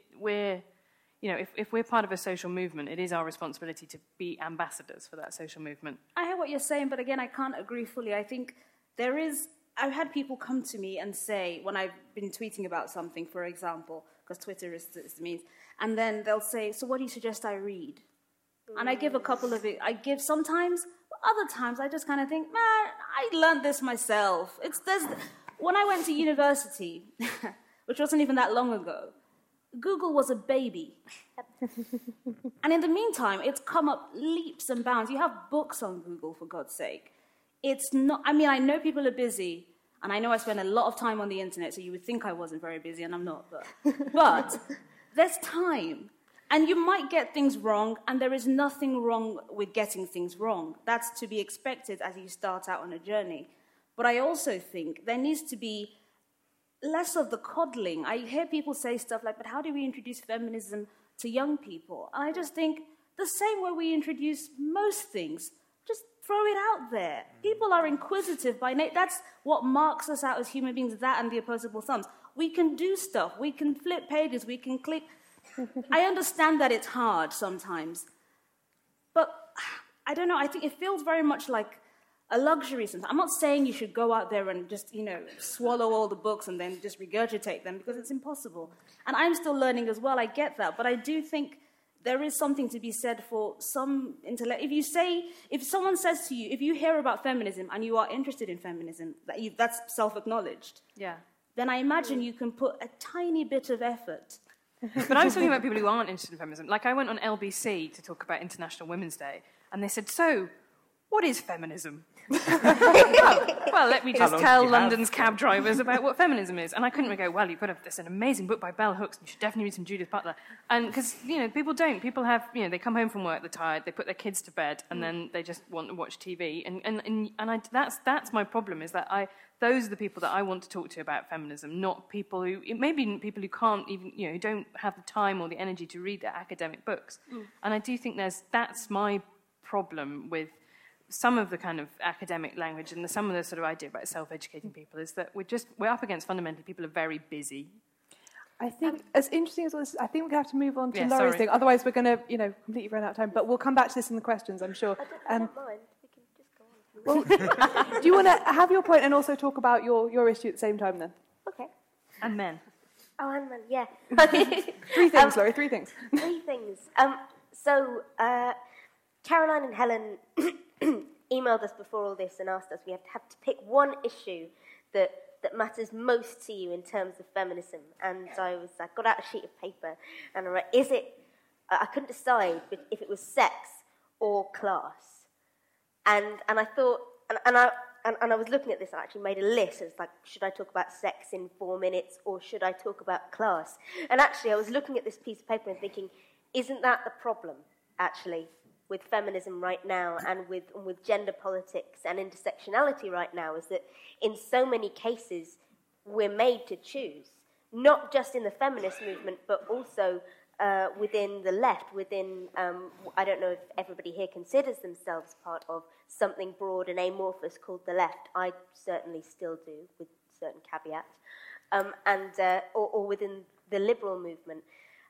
If we're part of a social movement, it is our responsibility to be ambassadors for that social movement. I hear what you're saying, but again, I can't agree fully. I think I've had people come to me and say, when I've been tweeting about something, for example, because Twitter is means, and then they'll say, so what do you suggest I read? And I give a couple of it. I give sometimes, but other times I just kind of think, man, I learned this myself. When I went to university, which wasn't even that long ago, Google was a baby. And in the meantime, it's come up leaps and bounds. You have books on Google, for God's sake. It's not, I mean, I know people are busy, and I know I spend a lot of time on the internet, so you would think I wasn't very busy, and I'm not. But there's time, and you might get things wrong, and there is nothing wrong with getting things wrong. That's to be expected as you start out on a journey. But I also think there needs to be less of the coddling. I hear people say stuff like, but how do we introduce feminism to young people? And I just think the same way we introduce most things, just throw it out there. People are inquisitive by nature. That's what marks us out as human beings, that and the opposable thumbs. We can do stuff. We can flip pages. We can click. I understand that it's hard sometimes. But I don't know. I think it feels very much like a luxury sometimes. I'm not saying you should go out there and just, swallow all the books and then just regurgitate them, because it's impossible. And I'm still learning as well. I get that. But I do think there is something to be said for some intellect. If someone says to you, if you hear about feminism and you are interested in feminism, that's self-acknowledged. Yeah. Then I imagine you can put a tiny bit of effort. But I was talking about people who aren't interested in feminism. Like, I went on LBC to talk about International Women's Day, and they said, so, what is feminism? well, let me just tell London's cab drivers about what feminism is. And I couldn't go, well, you've got there's an amazing book by Bell Hooks, and you should definitely read some Judith Butler. And because, people don't. People have, they come home from work, they're tired, they put their kids to bed, and then they just want to watch TV. And that's my problem, is that those are the people that I want to talk to about feminism, not people who, maybe people who can't even, who don't have the time or the energy to read their academic books. And I do think that's my problem with some of the kind of academic language and some of the sort of idea about self-educating people, is that we're up against, fundamentally, people are very busy. I think, as interesting as all this, I think we're going to have to move on to Laurie's thing. Otherwise, we're going to, completely run out of time. But we'll come back to this in the questions, I'm sure. I don't mind. We can just go on. Well, do you want to have your point and also talk about your issue at the same time, then? Okay. And men. Oh, and men, yeah. 3 things, Laurie, 3 things. 3 things. So, Caroline and Helen emailed us before all this and asked us, we have to pick one issue that matters most to you in terms of feminism. And I got out a sheet of paper and I wrote, I couldn't decide if it was sex or class. And I thought, and I was looking at this, I actually made a list. It's like, should I talk about sex in 4 minutes or should I talk about class? And actually, I was looking at this piece of paper and thinking, isn't that the problem, actually, with feminism right now and with gender politics and intersectionality right now, is that in so many cases we're made to choose, not just in the feminist movement, but also within the left, within, I don't know if everybody here considers themselves part of something broad and amorphous called the left. I certainly still do, with certain caveats, or within the liberal movement.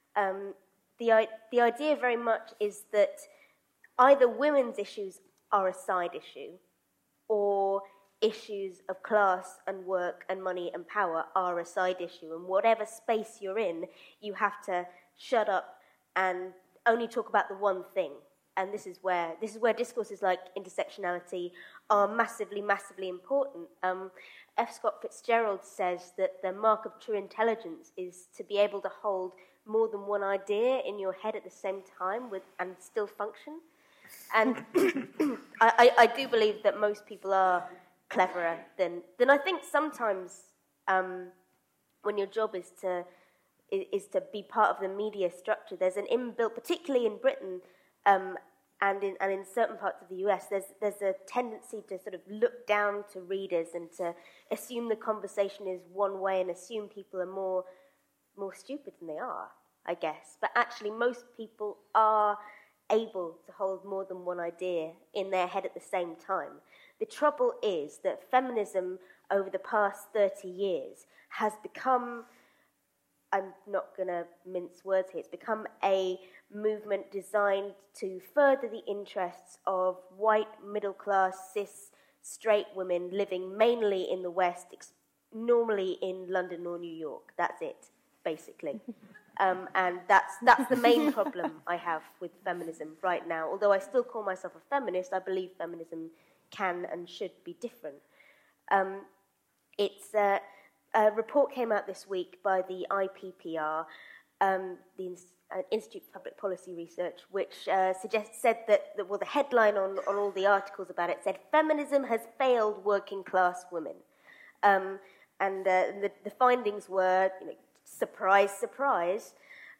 The idea very much is that either women's issues are a side issue, or issues of class and work and money and power are a side issue. And whatever space you're in, you have to shut up and only talk about the one thing. and this is where discourses like intersectionality are massively, massively important. F. Scott Fitzgerald says that the mark of true intelligence is to be able to hold more than one idea in your head at the same time and still function. And I do believe that most people are cleverer than I think sometimes when your job is to be part of the media structure. There's an inbuilt, particularly in Britain and in certain parts of the US, there's a tendency to sort of look down to readers and to assume the conversation is one way and assume people are more stupid than they are, I guess. But actually, most people are able to hold more than one idea in their head at the same time. The trouble is that feminism over the past 30 years has become, I'm not going to mince words here, it's become a movement designed to further the interests of white, middle-class, cis, straight women living mainly in the West, normally in London or New York. That's it, basically. And that's the main problem I have with feminism right now. Although I still call myself a feminist, I believe feminism can and should be different. A report came out this week by the IPPR, the Institute for Public Policy Research, which said that the headline on all the articles about it said, "Feminism has failed working class women." And the findings were, surprise, surprise,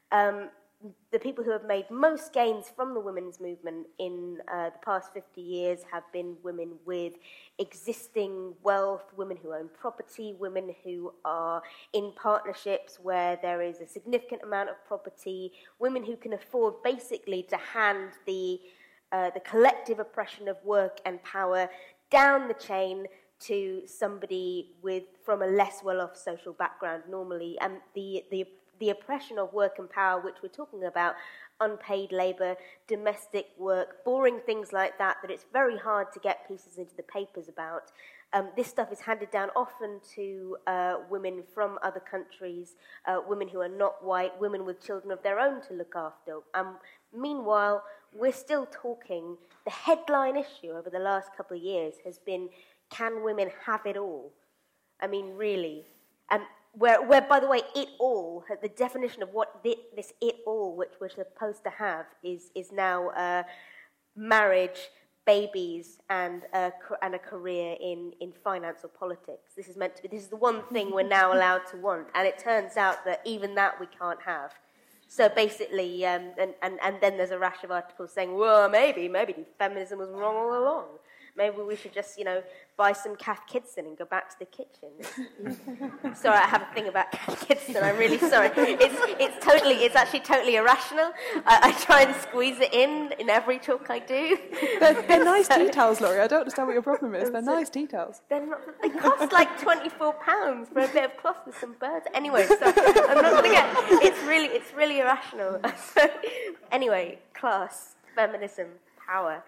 the people who have made most gains from the women's movement in the past 50 years have been women with existing wealth, women who own property, women who are in partnerships where there is a significant amount of property, women who can afford basically to hand the collective oppression of work and power down the chain to somebody from a less well-off social background normally, and the oppression of work and power, which we're talking about, unpaid labour, domestic work, boring things like that it's very hard to get pieces into the papers about. This stuff is handed down often to women from other countries, women who are not white, women with children of their own to look after. Meanwhile, we're still talking, the headline issue over the last couple of years has been, can women have it all? I mean, really. Where, by the way, it all, the definition of what this it all, which we're supposed to have, is now marriage, babies, and a career in finance or politics. This is the one thing we're now allowed to want, and it turns out that even that we can't have. So basically, and then there's a rash of articles saying, well, maybe feminism was wrong all along. Maybe we should just, buy some Cath Kidston and go back to the kitchen. Sorry, I have a thing about Cath Kidston. I'm really sorry. It's actually totally irrational. I try and squeeze it in every talk I do. They're nice details, Laurie. I don't understand what your problem is. They're nice details. They cost like £24 for a bit of cloth and some birds. Anyway, so I'm not going to get. It's really irrational. Anyway, class, feminism, power.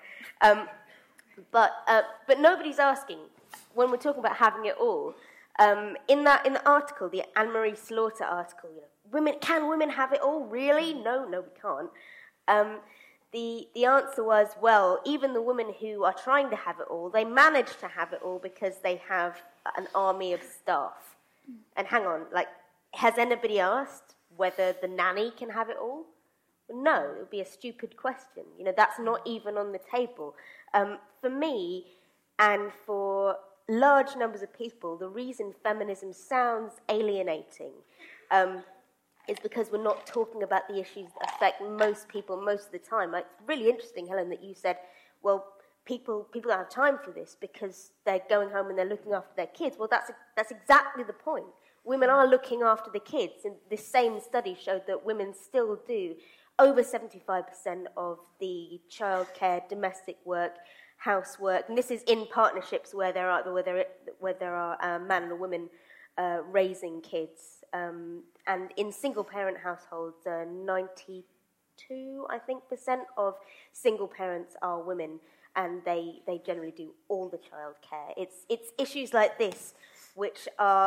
But nobody's asking, when we're talking about having it all, in the article, the Anne-Marie Slaughter article, can women have it all? Really? No, we can't. The answer was, well, even the women who are trying to have it all, they manage to have it all because they have an army of staff. And hang on, has anybody asked whether the nanny can have it all? No, it would be a stupid question. That's not even on the table. For me, and for large numbers of people, the reason feminism sounds alienating is because we're not talking about the issues that affect most people most of the time. It's really interesting, Helen, that you said, well, people don't have time for this because they're going home and they're looking after their kids. Well, that's exactly the point. Women are looking after the kids, and this same study showed that women still do over 75% of the childcare, domestic work, housework, and this is in partnerships where there are a man and a woman raising kids, and in single-parent households, 92%, I think, of single parents are women, and they generally do all the childcare. It's issues like this which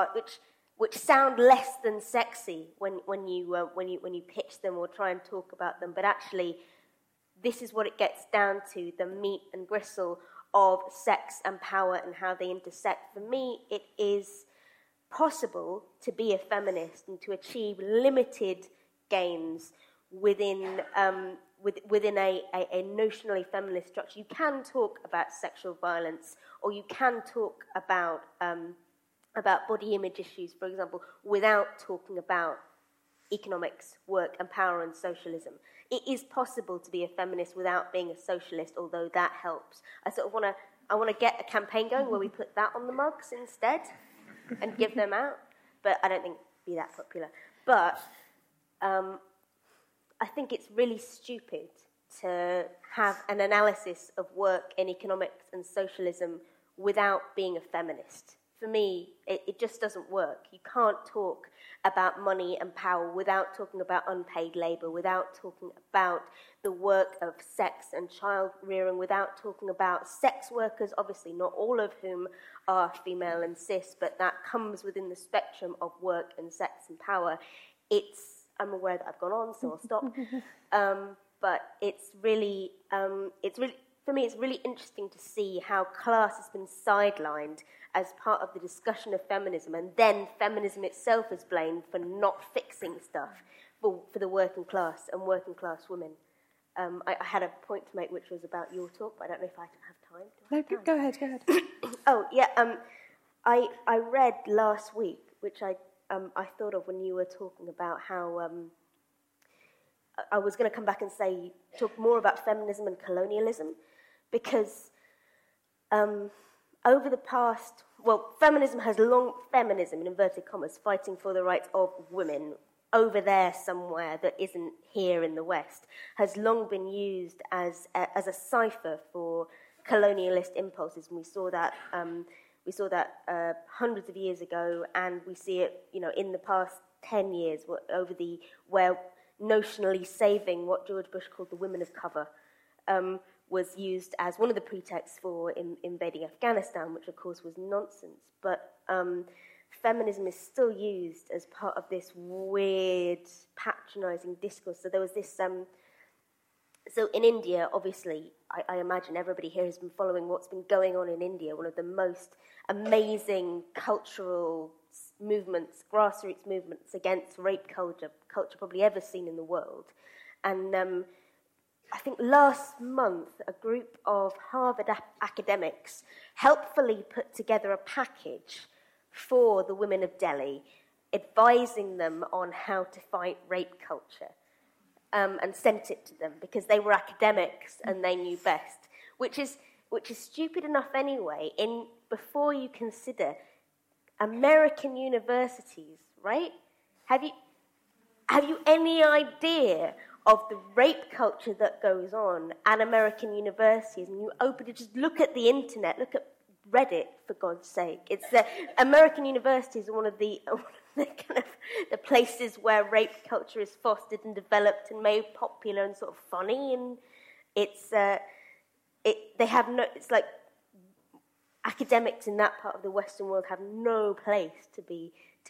sound less than sexy when you pitch them or try and talk about them, but actually this is what it gets down to, the meat and gristle of sex and power and how they intersect. For me, it is possible to be a feminist and to achieve limited gains within within a notionally feminist structure. You can talk about sexual violence, or you can talk about body image issues, for example, without talking about economics, work and power and socialism. It is possible to be a feminist without being a socialist, although that helps. I want to get a campaign going where we put that on the mugs instead and give them out, but I don't think it'd be that popular. But I think it's really stupid to have an analysis of work in economics and socialism without being a feminist. For me, it just doesn't work. You can't talk about money and power without talking about unpaid labour, without talking about the work of sex and child rearing, without talking about sex workers, obviously not all of whom are female and cis, but that comes within the spectrum of work and sex and power. I'm aware that I've gone on, so I'll stop. But it's really, for me, it's really interesting to see how class has been sidelined as part of the discussion of feminism, and then feminism itself is blamed for not fixing stuff for the working class and working class women. I had a point to make which was about your talk, but I don't know if I have time. No, go ahead. Oh, yeah. I read last week, which I thought of when you were talking about how I was going to come back and talk more about feminism and colonialism, because over the past, feminism, in inverted commas, fighting for the rights of women over there somewhere that isn't here in the West, has long been used as a cipher for colonialist impulses, and we saw that hundreds of years ago, and we see it, in the past 10 years, where notionally saving what George Bush called the women of cover was used as one of the pretexts for invading Afghanistan, which of course was nonsense. But feminism is still used as part of this weird, patronising discourse. So there was this. So in India, obviously, I imagine everybody here has been following what's been going on in India, one of the most amazing cultural movements, grassroots movements against rape culture probably ever seen in the world. And I think last month, a group of Harvard academics helpfully put together a package for the women of Delhi, advising them on how to fight rape culture, and sent it to them because they were academics and they knew best, which is stupid enough anyway. Before you consider American universities, right? Have you any idea of the rape culture that goes on at American universities? And just look at the internet, look at Reddit, for God's sake. It's American universities are one of the kind of the places where rape culture is fostered and developed and made popular and sort of funny, and it's like academics in that part of the Western world have no place to be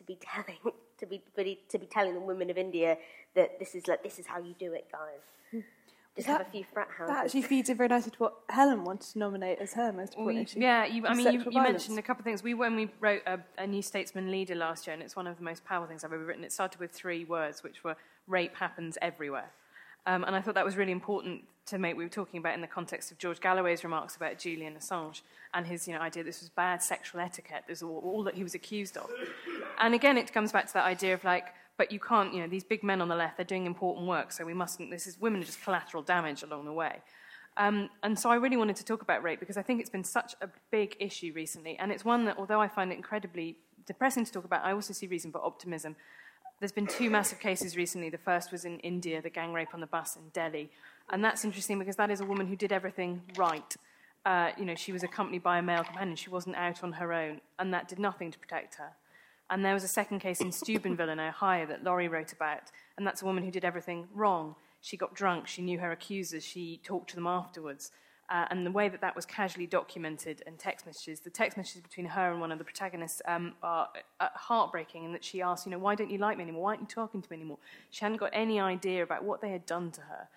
telling the women of India that this is how you do it, guys. Just have a few frat houses. That actually feeds in very nicely to what Helen wanted to nominate as her most important issue. Yeah, you mentioned a couple of things. When we wrote a New Statesman leader last year, and it's one of the most powerful things I've ever written, it started with 3 words, which were rape happens everywhere. And I thought that was really important to make. We were talking about in the context of George Galloway's remarks about Julian Assange and his idea this was bad sexual etiquette. This is all that he was accused of. And again, it comes back to that idea of but you can't, these big men on the left, they're doing important work, so we mustn't, women are just collateral damage along the way. And so I really wanted to talk about rape because I think it's been such a big issue recently, and it's one that, although I find it incredibly depressing to talk about, I also see reason for optimism. There's been 2 massive cases recently. The first was in India, the gang rape on the bus in Delhi, and that's interesting because that is a woman who did everything right. She was accompanied by a male companion. She wasn't out on her own, and that did nothing to protect her. And there was a second case in Steubenville in Ohio that Laurie wrote about, and that's a woman who did everything wrong. She got drunk, she knew her accusers, she talked to them afterwards. And the way that was casually documented in text messages, the text messages between her and one of the protagonists are heartbreaking, in that she asked, why don't you like me anymore? Why aren't you talking to me anymore? She hadn't got any idea about what they had done to her.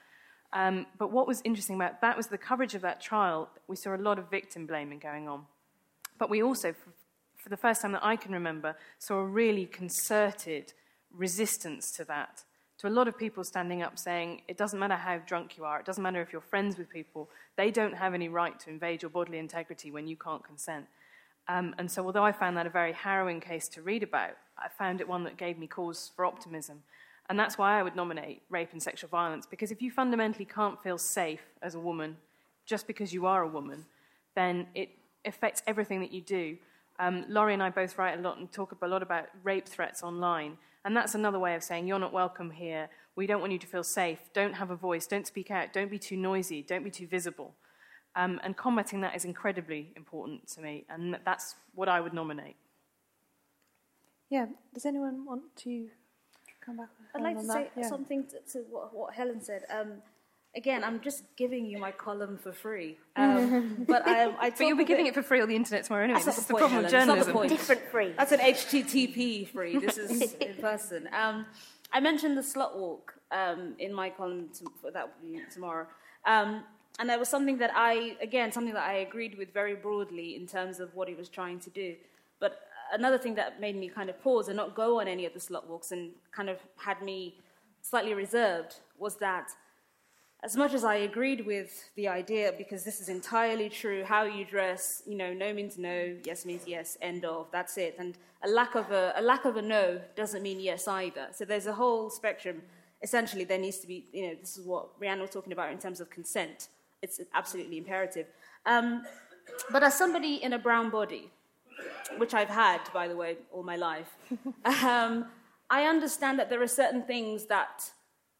But what was interesting about that was the coverage of that trial. We saw a lot of victim blaming going on. But we also, for the first time that I can remember, saw a really concerted resistance to that. To a lot of people standing up saying, it doesn't matter how drunk you are, it doesn't matter if you're friends with people, they don't have any right to invade your bodily integrity when you can't consent. And so although I found that a very harrowing case to read about, I found it one that gave me cause for optimism. And that's why I would nominate rape and sexual violence, because if you fundamentally can't feel safe as a woman just because you are a woman, then it affects everything that you do. Laurie and I both write a lot and talk a lot about rape threats online. And that's another way of saying, you're not welcome here, we don't want you to feel safe, don't have a voice, don't speak out, don't be too noisy, don't be too visible. And combating that is incredibly important to me, and that's what I would nominate. Yeah, does anyone want to come back? I'd like to say something to what Helen said. Again, I'm just giving you my column for free. But you'll be giving it for free on the internet tomorrow anyway. That's the point, problem with journalism. Different free. That's an HTTP free. This is in person. I mentioned the slut walk in my column that will be tomorrow. And that was something that I agreed with very broadly in terms of what he was trying to do. But another thing that made me kind of pause and not go on any of the slut walks and kind of had me slightly reserved was that as much as I agreed with the idea, because this is entirely true, how you dress, no means no, yes means yes, end of, that's it. And a lack of a no doesn't mean yes either. So there's a whole spectrum. Essentially, there needs to be, this is what Rhiannon was talking about in terms of consent. It's absolutely imperative. But as somebody in a brown body, which I've had, by the way, all my life, I understand that there are certain things that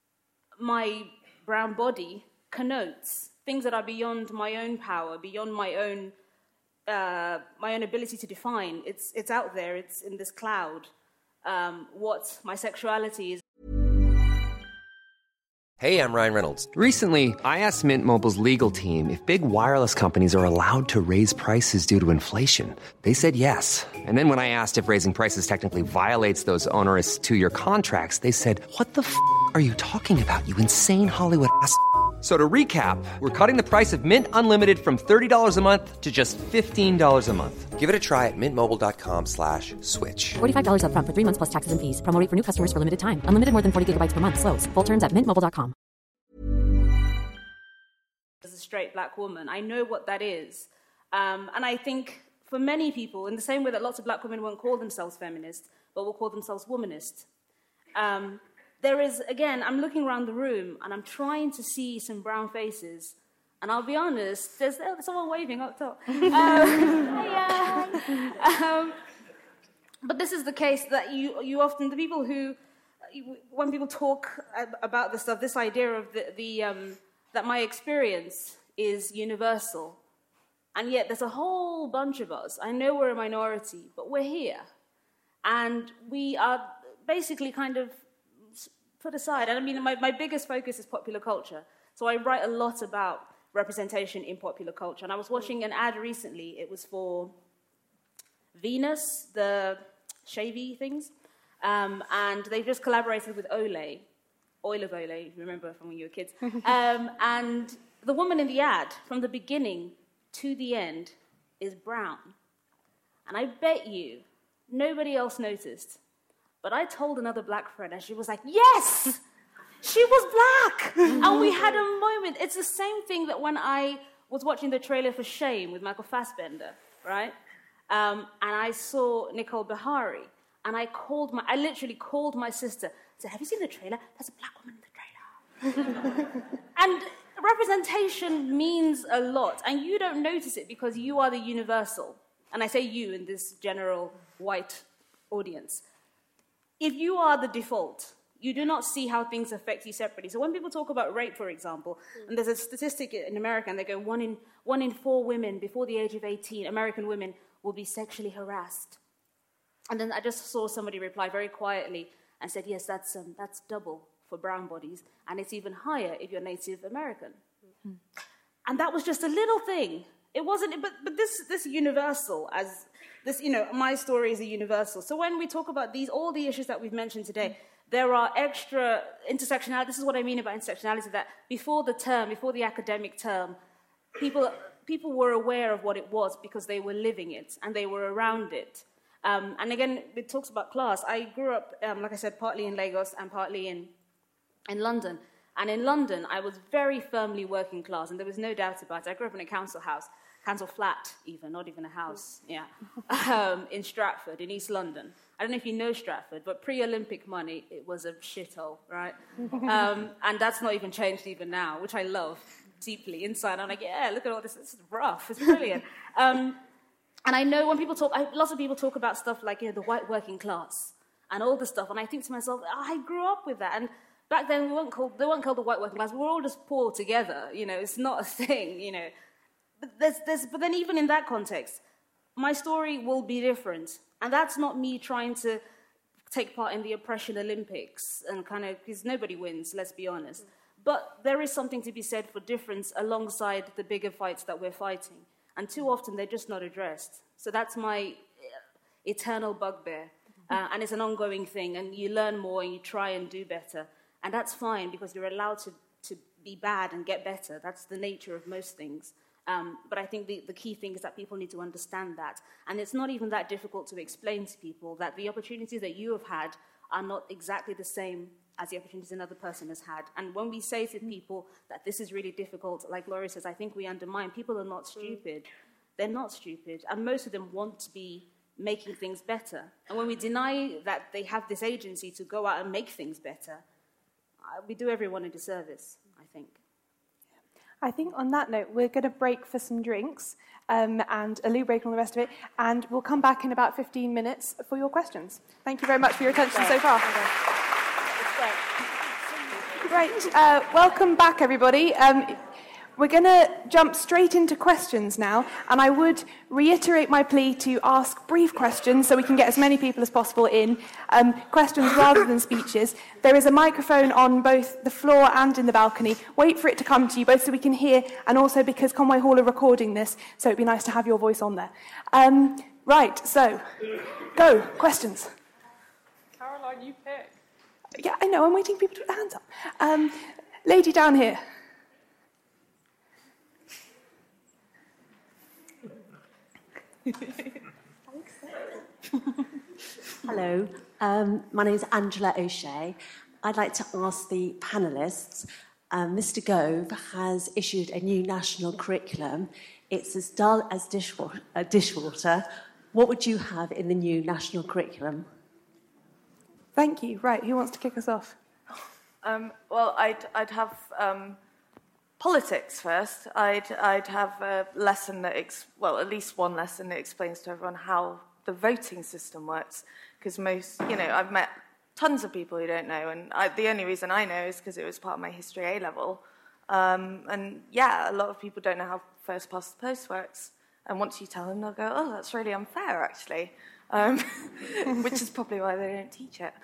my brown body connotes, things that are beyond my own power, beyond my own ability to define. It's out there. It's in this cloud. What my sexuality is. Hey, I'm Ryan Reynolds. Recently, I asked Mint Mobile's legal team if big wireless companies are allowed to raise prices due to inflation. They said yes. And then when I asked if raising prices technically violates those onerous two-year contracts, they said, "What the f*** are you talking about, you insane Hollywood ass?" So to recap, we're cutting the price of Mint Unlimited from $30 a month to just $15 a month. Give it a try at mintmobile.com/switch. $45 up front for 3 months plus taxes and fees. Promo rate for new customers for limited time. Unlimited more than 40 gigabytes per month. Slows full terms at mintmobile.com. As a straight black woman, I know what that is. And I think for many people, in the same way that lots of black women won't call themselves feminist, but will call themselves womanist, there is, again, I'm looking around the room and I'm trying to see some brown faces. And I'll be honest, there's someone waving up top. But this is the case that you often, the people who, when people talk about this stuff, this idea of that my experience is universal. And yet there's a whole bunch of us. I know we're a minority, but we're here. And we are basically kind of put aside. And I mean, my biggest focus is popular culture. So I write a lot about representation in popular culture. And I was watching an ad recently. It was for Venus, the shavy things. And they just collaborated with Olay, Oil of Olay, if you remember from when you were kids. And the woman in the ad, from the beginning to the end, is brown. And I bet you nobody else noticed. But I told another black friend, and she was like, yes, she was black. And we had a moment. It's the same thing that when I was watching the trailer for Shame with Michael Fassbender, right? And I saw Nicole Beharie, and I literally called my sister, said, have you seen the trailer? There's a black woman in the trailer. And representation means a lot, and you don't notice it because you are the universal. And I say you in this general white audience. If you are the default, you do not see how things affect you separately. So when people talk about rape, for example, and there's a statistic in America, and they go 1 in 4 women before the age of 18, American women, will be sexually harassed. And then I just saw somebody reply very quietly and said, yes, that's double for brown bodies, and it's even higher if you're Native American. Mm-hmm. And that was just a little thing. It wasn't, but this universal, as this, my story is a universal. So when we talk about all the issues that we've mentioned today, there are extra intersectionality. This is what I mean about intersectionality, that before the academic term, people were aware of what it was because they were living it and they were around it. And again, it talks about class. I grew up, like I said, partly in Lagos and partly in London. And in London, I was very firmly working class, and there was no doubt about it. I grew up in a council flat even, not even a house, in Stratford, in East London. I don't know if you know Stratford, but pre-Olympic money, it was a shithole, right? And that's not even changed even now, which I love deeply inside. I'm like, yeah, look at all this. This is rough. It's brilliant. And I know when people talk, lots of people talk about stuff like, the white working class and all this stuff. And I think to myself, I grew up with that. And back then, they weren't called the white working class. We were all just poor together. It's not a thing, But then even in that context, my story will be different. And that's not me trying to take part in the oppression Olympics and because nobody wins, let's be honest. But there is something to be said for difference alongside the bigger fights that we're fighting. And too often, they're just not addressed. So that's my eternal bugbear. And it's an ongoing thing. And you learn more and you try and do better. And that's fine because you're allowed to be bad and get better. That's the nature of most things. But I think the key thing is that people need to understand that. And it's not even that difficult to explain to people that the opportunities that you have had are not exactly the same as the opportunities another person has had. And when we say to people that this is really difficult, like Laurie says, I think we undermine. People are not stupid. They're not stupid. And most of them want to be making things better. And when we deny that they have this agency to go out and make things better, we do everyone a disservice, I think. I think on that note, we're going to break for some drinks and a loo break and all the rest of it, and we'll come back in about 15 minutes for your questions. Thank you very much for your attention so far. Right, welcome back, everybody. We're going to jump straight into questions now, and I would reiterate my plea to ask brief questions so we can get as many people as possible in, questions rather than speeches. There is a microphone on both the floor and in the balcony. Wait for it to come to you, both so we can hear, and also because Conway Hall are recording this, so it'd be nice to have your voice on there. Right, so, go, questions. Caroline, you pick. Yeah, I know, I'm waiting for people to put their hands up. Lady down here. Hello, my name is Angela O'Shea. I'd like to ask the panellists, Mr. Gove has issued a new national curriculum. It's as dull as dishwater. What would you have in the new national curriculum? Thank you. Right, who wants to kick us off? Well, I'd have politics first. I'd have a lesson that, at least one lesson that explains to everyone how the voting system works. Because I've met tons of people who don't know, and the only reason I know is because it was part of my history A level. And yeah, a lot of people don't know how first past the post works. And once you tell them, they'll go, "Oh, that's really unfair, actually." Which is probably why they don't teach it.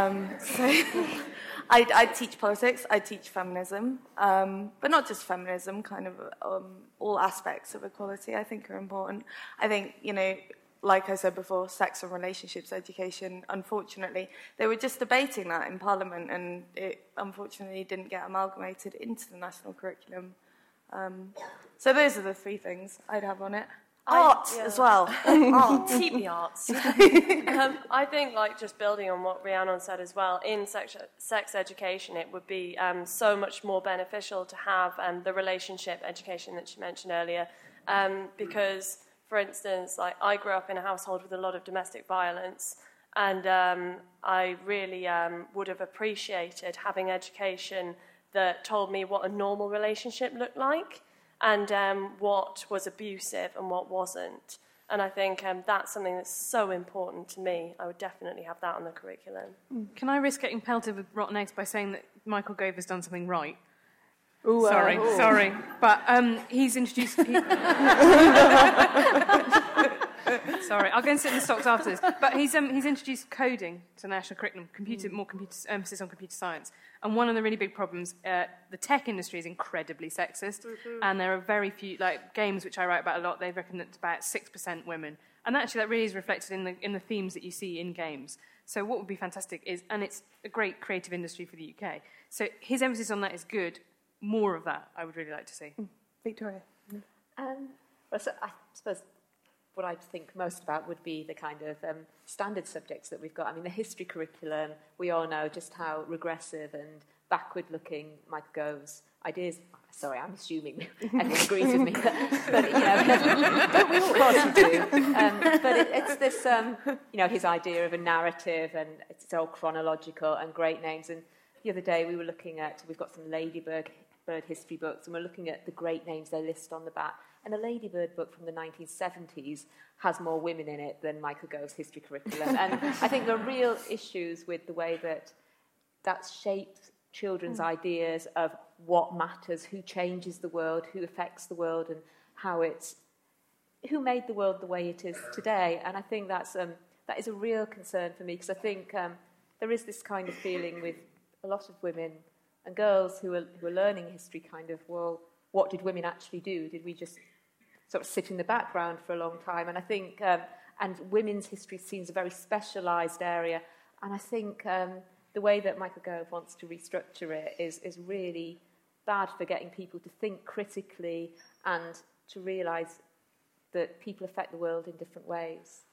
So I teach politics, I teach feminism, but not just feminism, kind of all aspects of equality I think are important. I think, like I said before, sex and relationships education, unfortunately, they were just debating that in Parliament and it unfortunately didn't get amalgamated into the national curriculum. So those are the three things I'd have on it. Art as well. Art. Keep the arts. I think, just building on what Rhiannon said as well, in sex education, it would be so much more beneficial to have the relationship education that she mentioned earlier. Because, for instance, I grew up in a household with a lot of domestic violence, and I really would have appreciated having education that told me what a normal relationship looked like, and what was abusive and what wasn't. And I think that's something that's so important to me. I would definitely have that on the curriculum. Can I risk getting pelted with rotten eggs by saying that Michael Gove has done something right? Ooh, Sorry. But he's introduced... Sorry, I'll go and sit in the stocks after this. But he's introduced coding to the national curriculum, more emphasis on computer science. And one of the really big problems, the tech industry is incredibly sexist, and there are very few, like games which I write about a lot, they reckon that about 6% women. And actually that really is reflected in the themes that you see in games. So what would be fantastic is, and it's a great creative industry for the UK, so his emphasis on that is good. More of that I would really like to see. Victoria? Well, so I suppose what I think most about would be the kind of standard subjects that we've got. I mean, the history curriculum, we all know just how regressive and backward-looking Michael Gove's ideas. Sorry, I'm assuming everyone agrees with me, but you know, don't we? Of course we do. But it's this, you know, his idea of a narrative, and it's all chronological and great names. And the other day we've got some Ladybird history books, and we're looking at the great names they list on the back. And the Ladybird book from the 1970s has more women in it than Michael Gove's history curriculum. And I think there are real issues with the way that that's shaped children's ideas of what matters, who changes the world, who affects the world, and who made the world the way it is today. And I think that is a real concern for me, because I think there is this kind of feeling with a lot of women and girls who are learning history, kind of, well, what did women actually do? Did we just sort of sit in the background for a long time? And I think, and women's history seems a very specialised area, and I think the way that Michael Gove wants to restructure it is really bad for getting people to think critically and to realise that people affect the world in different ways.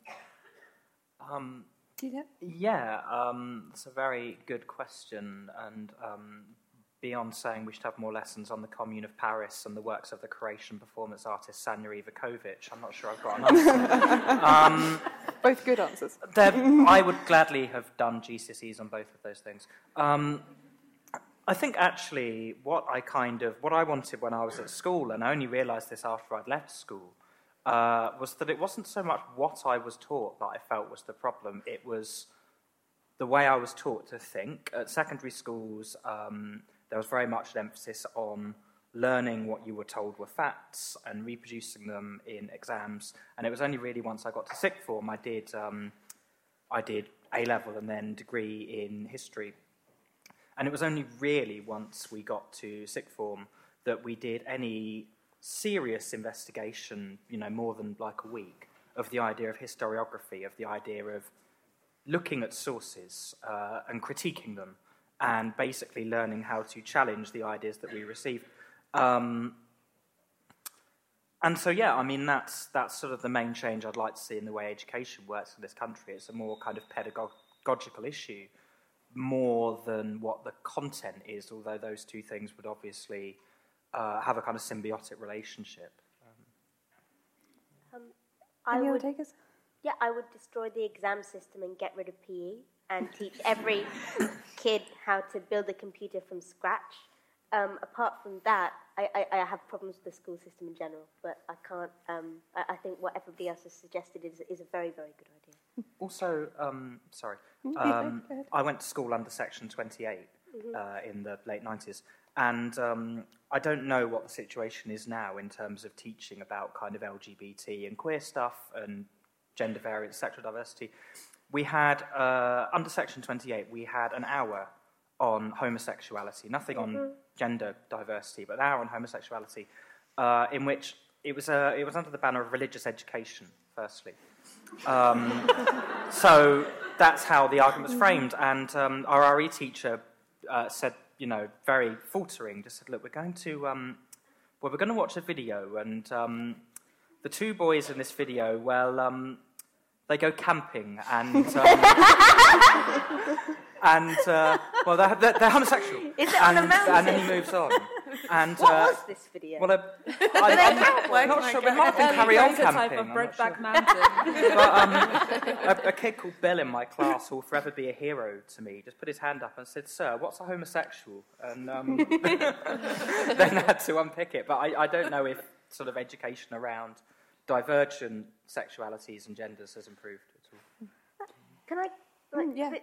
It's a very good question, and beyond saying we should have more lessons on the Commune of Paris and the works of the Croatian performance artist Sanja Ivakovic, I'm not sure I've got an answer. Both good answers. I would gladly have done GCSEs on both of those things. I think actually what I wanted when I was at school, and I only realised this after I'd left school, was that it wasn't so much what I was taught that I felt was the problem. It was the way I was taught to think. At secondary schools, there was very much an emphasis on learning what you were told were facts and reproducing them in exams. And it was only really once I got to sixth form I did A-level and then degree in history. And it was only really once we got to sixth form that we did any serious investigation, you know, more than like a week, of the idea of historiography, of the idea of looking at sources and critiquing them, and basically learning how to challenge the ideas that we receive. And so, I mean, that's sort of the main change I'd like to see in the way education works in this country. It's a more kind of pedagogical issue, more than what the content is, although those two things would obviously have a kind of symbiotic relationship. I would destroy the exam system and get rid of PE and teach every kid how to build a computer from scratch. Apart from that, I have problems with the school system in general, but I can't. I think what everybody else has suggested is a very, very good idea. Also, I went to school under Section 28 in the late 90s, and I don't know what the situation is now in terms of teaching about kind of LGBT and queer stuff and gender variance, sexual diversity. We had, under Section 28, we had an hour on homosexuality, nothing on gender diversity, but an hour on homosexuality, in which it was under the banner of religious education, firstly. So that's how the argument was framed, and our RE teacher said, you know, very faltering, just said, look, we're going to watch a video, and the two boys in this video, well, they go camping, and well, they're homosexual. Is it on a mountain? And then he moves on. And what was this video? Well, I'm not sure. It might have been Carry On Camping. Type of Brokeback Mountain. But a kid called Bill in my class, who will forever be a hero to me, just put his hand up and said, "Sir, what's a homosexual?" And then had to unpick it. But I don't know if sort of education around divergent sexualities and genders has improved at all. Can I?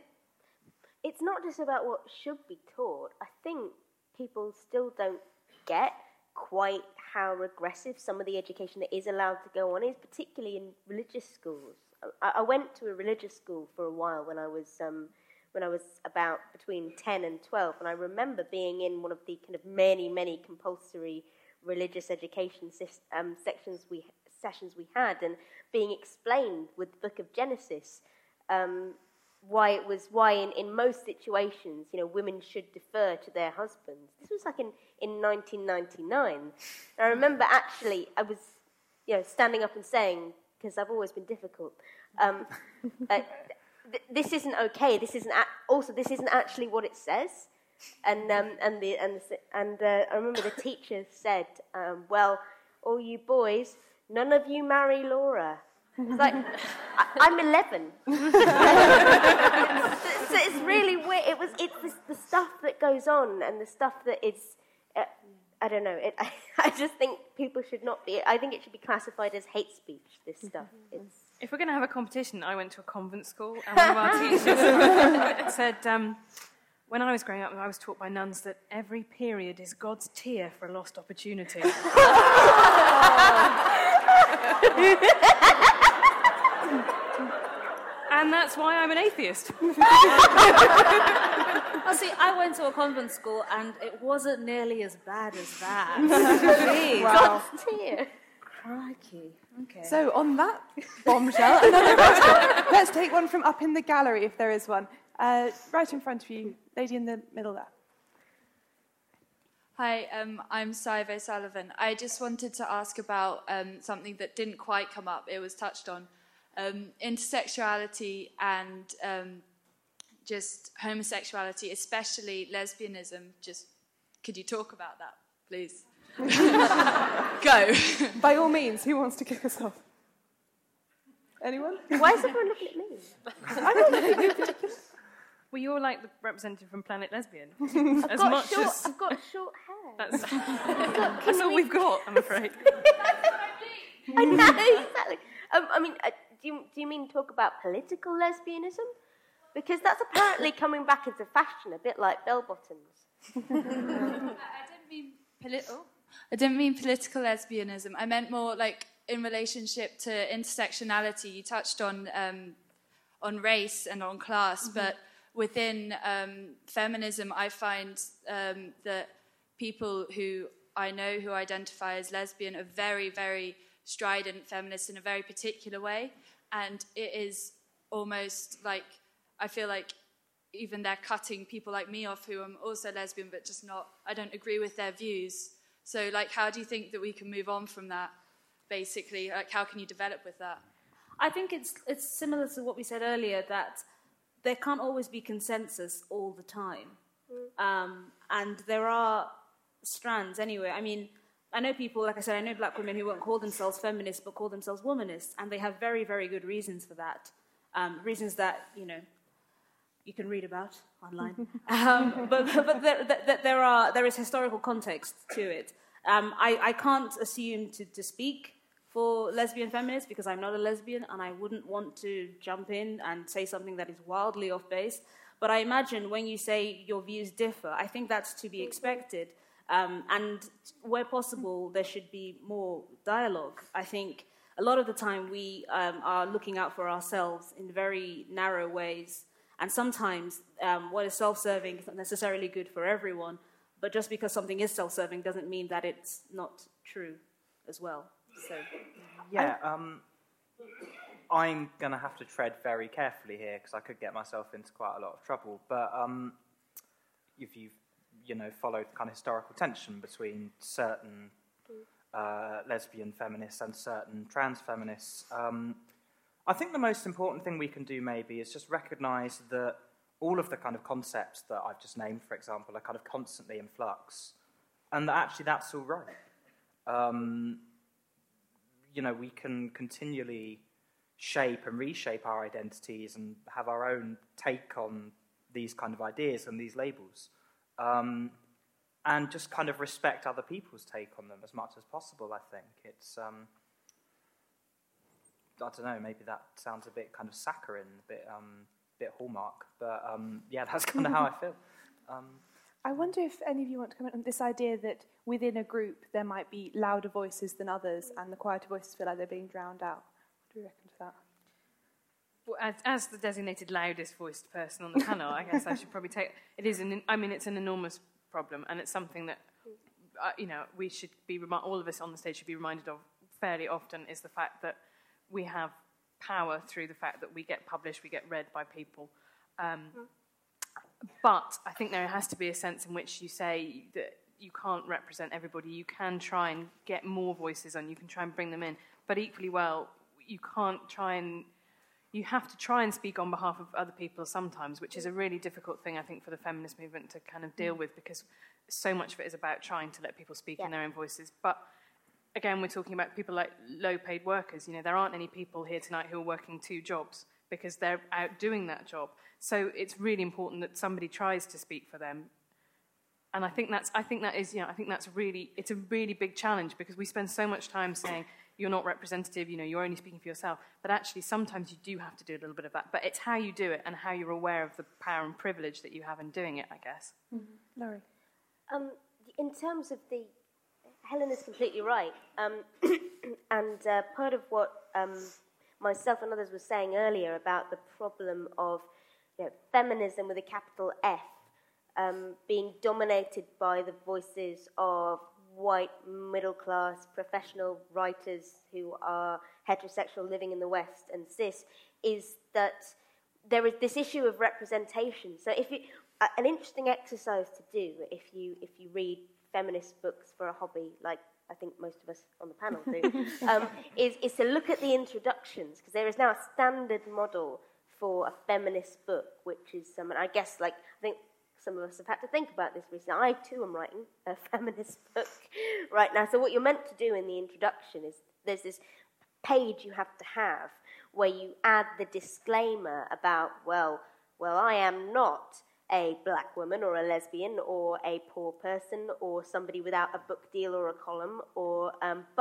It's not just about what should be taught. I think people still don't get quite how regressive some of the education that is allowed to go on is, particularly in religious schools. I went to a religious school for a while when I was about between 10 and 12, and I remember being in one of the kind of many compulsory religious education sessions we had, and being explained with the Book of Genesis why in most situations, women should defer to their husbands. This was like in 1999. I remember actually I was standing up and saying, because I've always been difficult, this isn't okay. This isn't actually what it says. And I remember the teacher said, well, all you boys, none of you marry Laura. It's like, I'm 11. So it's really weird. It's the stuff that goes on and the stuff that is, I don't know. I just think people should not be, I think it should be classified as hate speech, this stuff. If we're going to have a competition, I went to a convent school, and one of our teachers said, when I was growing up, I was taught by nuns that every period is God's tear for a lost opportunity. And that's why I'm an atheist. Oh, see, I went to a convent school, and it wasn't nearly as bad as that. Wow. God's tear. Crikey. Okay. So, on that bombshell, let's take one from up in the gallery, if there is one. Right in front of you, lady in the middle there. Hi, I'm Saive Sullivan. I just wanted to ask about something that didn't quite come up. It was touched on. Intersexuality and just homosexuality, especially lesbianism. Just, could you talk about that, please? Go. By all means, who wants to kick us off? Anyone? Why is everyone looking at me? I'm not looking at you in particular. Well, you're like the representative from Planet Lesbian. I've got short hair. That's all we've got, I'm afraid. I know, exactly. Do you mean talk about political lesbianism? Because that's apparently coming back into fashion, a bit like bell bottoms. I didn't mean political lesbianism. I meant more like in relationship to intersectionality. You touched on race and on class, but within feminism, I find that people who I know who identify as lesbian are very, very strident feminists in a very particular way, and it is almost like I feel like even they're cutting people like me off who am also lesbian but just not, I don't agree with their views. So like, how do you think that we can move on from that, basically? Like, how can you develop with that? I think it's similar to what we said earlier, that there can't always be consensus all the time. And there are strands anyway. I mean, I know people, like I said, I know black women who won't call themselves feminists but call themselves womanists, and they have very, very good reasons for that. Reasons that, you can read about online. But there is historical context to it. I can't assume to speak for lesbian feminists because I'm not a lesbian and I wouldn't want to jump in and say something that is wildly off base. But I imagine when you say your views differ, I think that's to be expected. And where possible, there should be more dialogue. I think a lot of the time we are looking out for ourselves in very narrow ways. And sometimes what is self-serving is not necessarily good for everyone. But just because something is self-serving doesn't mean that it's not true as well. So, yeah, I'm going to have to tread very carefully here because I could get myself into quite a lot of trouble. But if you've followed kind of historical tension between certain lesbian feminists and certain trans feminists, I think the most important thing we can do maybe is just recognise that all of the kind of concepts that I've just named, for example, are kind of constantly in flux, and that actually that's all right. We can continually shape and reshape our identities and have our own take on these kind of ideas and these labels, and just kind of respect other people's take on them as much as possible. I think it's, I don't know, maybe that sounds a bit kind of saccharine, a bit Hallmark, but yeah, that's kind of how I feel. I wonder if any of you want to comment on this idea that within a group there might be louder voices than others and the quieter voices feel like they're being drowned out. What do you reckon to that? Well, as the designated loudest voiced person on the panel, I guess I should probably take... it's an enormous problem, and it's something that, we should be... all of us on the stage should be reminded of fairly often, is the fact that we have power through the fact that we get published, we get read by people. But I think there has to be a sense in which you say that you can't represent everybody. You can try and get more voices on, you can try and bring them in, but equally well, you can't try and... You have to try and speak on behalf of other people sometimes, which is a really difficult thing, I think, for the feminist movement to kind of deal with, because so much of it is about trying to let people speak in their own voices. But again, we're talking about people like low-paid workers. There aren't any people here tonight who are working 2 jobs because they're out doing that job. So it's really important that somebody tries to speak for them. And I think that's really, it's a really big challenge, because we spend so much time saying, you're not representative, you're only speaking for yourself. But actually, sometimes you do have to do a little bit of that. But it's how you do it and how you're aware of the power and privilege that you have in doing it, I guess. Mm-hmm. Laurie? In terms of the... Helen is completely right. And part of what myself and others were saying earlier about the problem of feminism with a capital F being dominated by the voices of white, middle-class, professional writers who are heterosexual living in the West and cis, is that there is this issue of representation. So an interesting exercise to do if you read feminist books for a hobby, like I think most of us on the panel do, is to look at the introductions, because there is now a standard model for a feminist book, which is I guess, I think some of us have had to think about this recently. I, too, am writing a feminist book right now. So what you're meant to do in the introduction is there's this page you have to have where you add the disclaimer about, well, I am not a black woman or a lesbian or a poor person or somebody without a book deal or a column, or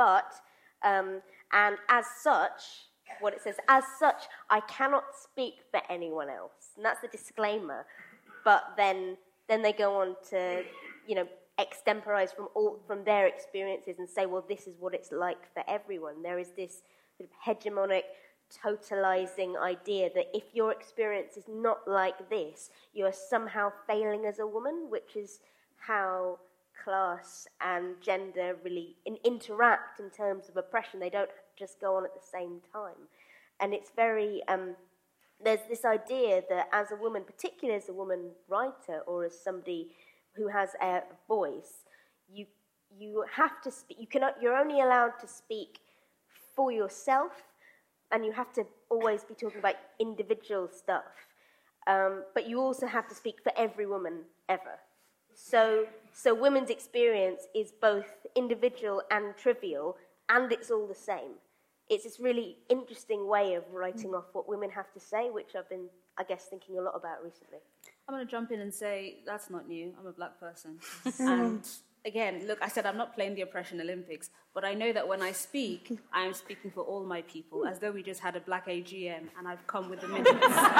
and as such, what it says, as such, I cannot speak for anyone else. And that's the disclaimer. But then they go on to, extemporize from their experiences and say, well, this is what it's like for everyone. There is this sort of hegemonic, totalizing idea that if your experience is not like this, you are somehow failing as a woman, which is how class and gender really interact in terms of oppression. They don't just go on at the same time. And it's very... there's this idea that as a woman, particularly as a woman writer or as somebody who has a voice, you have to speak. You're only allowed to speak for yourself, and you have to always be talking about individual stuff. But you also have to speak for every woman ever. So women's experience is both individual and trivial, and it's all the same. It's this really interesting way of writing off what women have to say, which I've been, I guess, thinking a lot about recently. I'm going to jump in and say, that's not new. I'm a black person. And again, look, I said I'm not playing the Oppression Olympics, but I know that when I speak, I am speaking for all my people, as though we just had a black AGM and I've come with the minutes.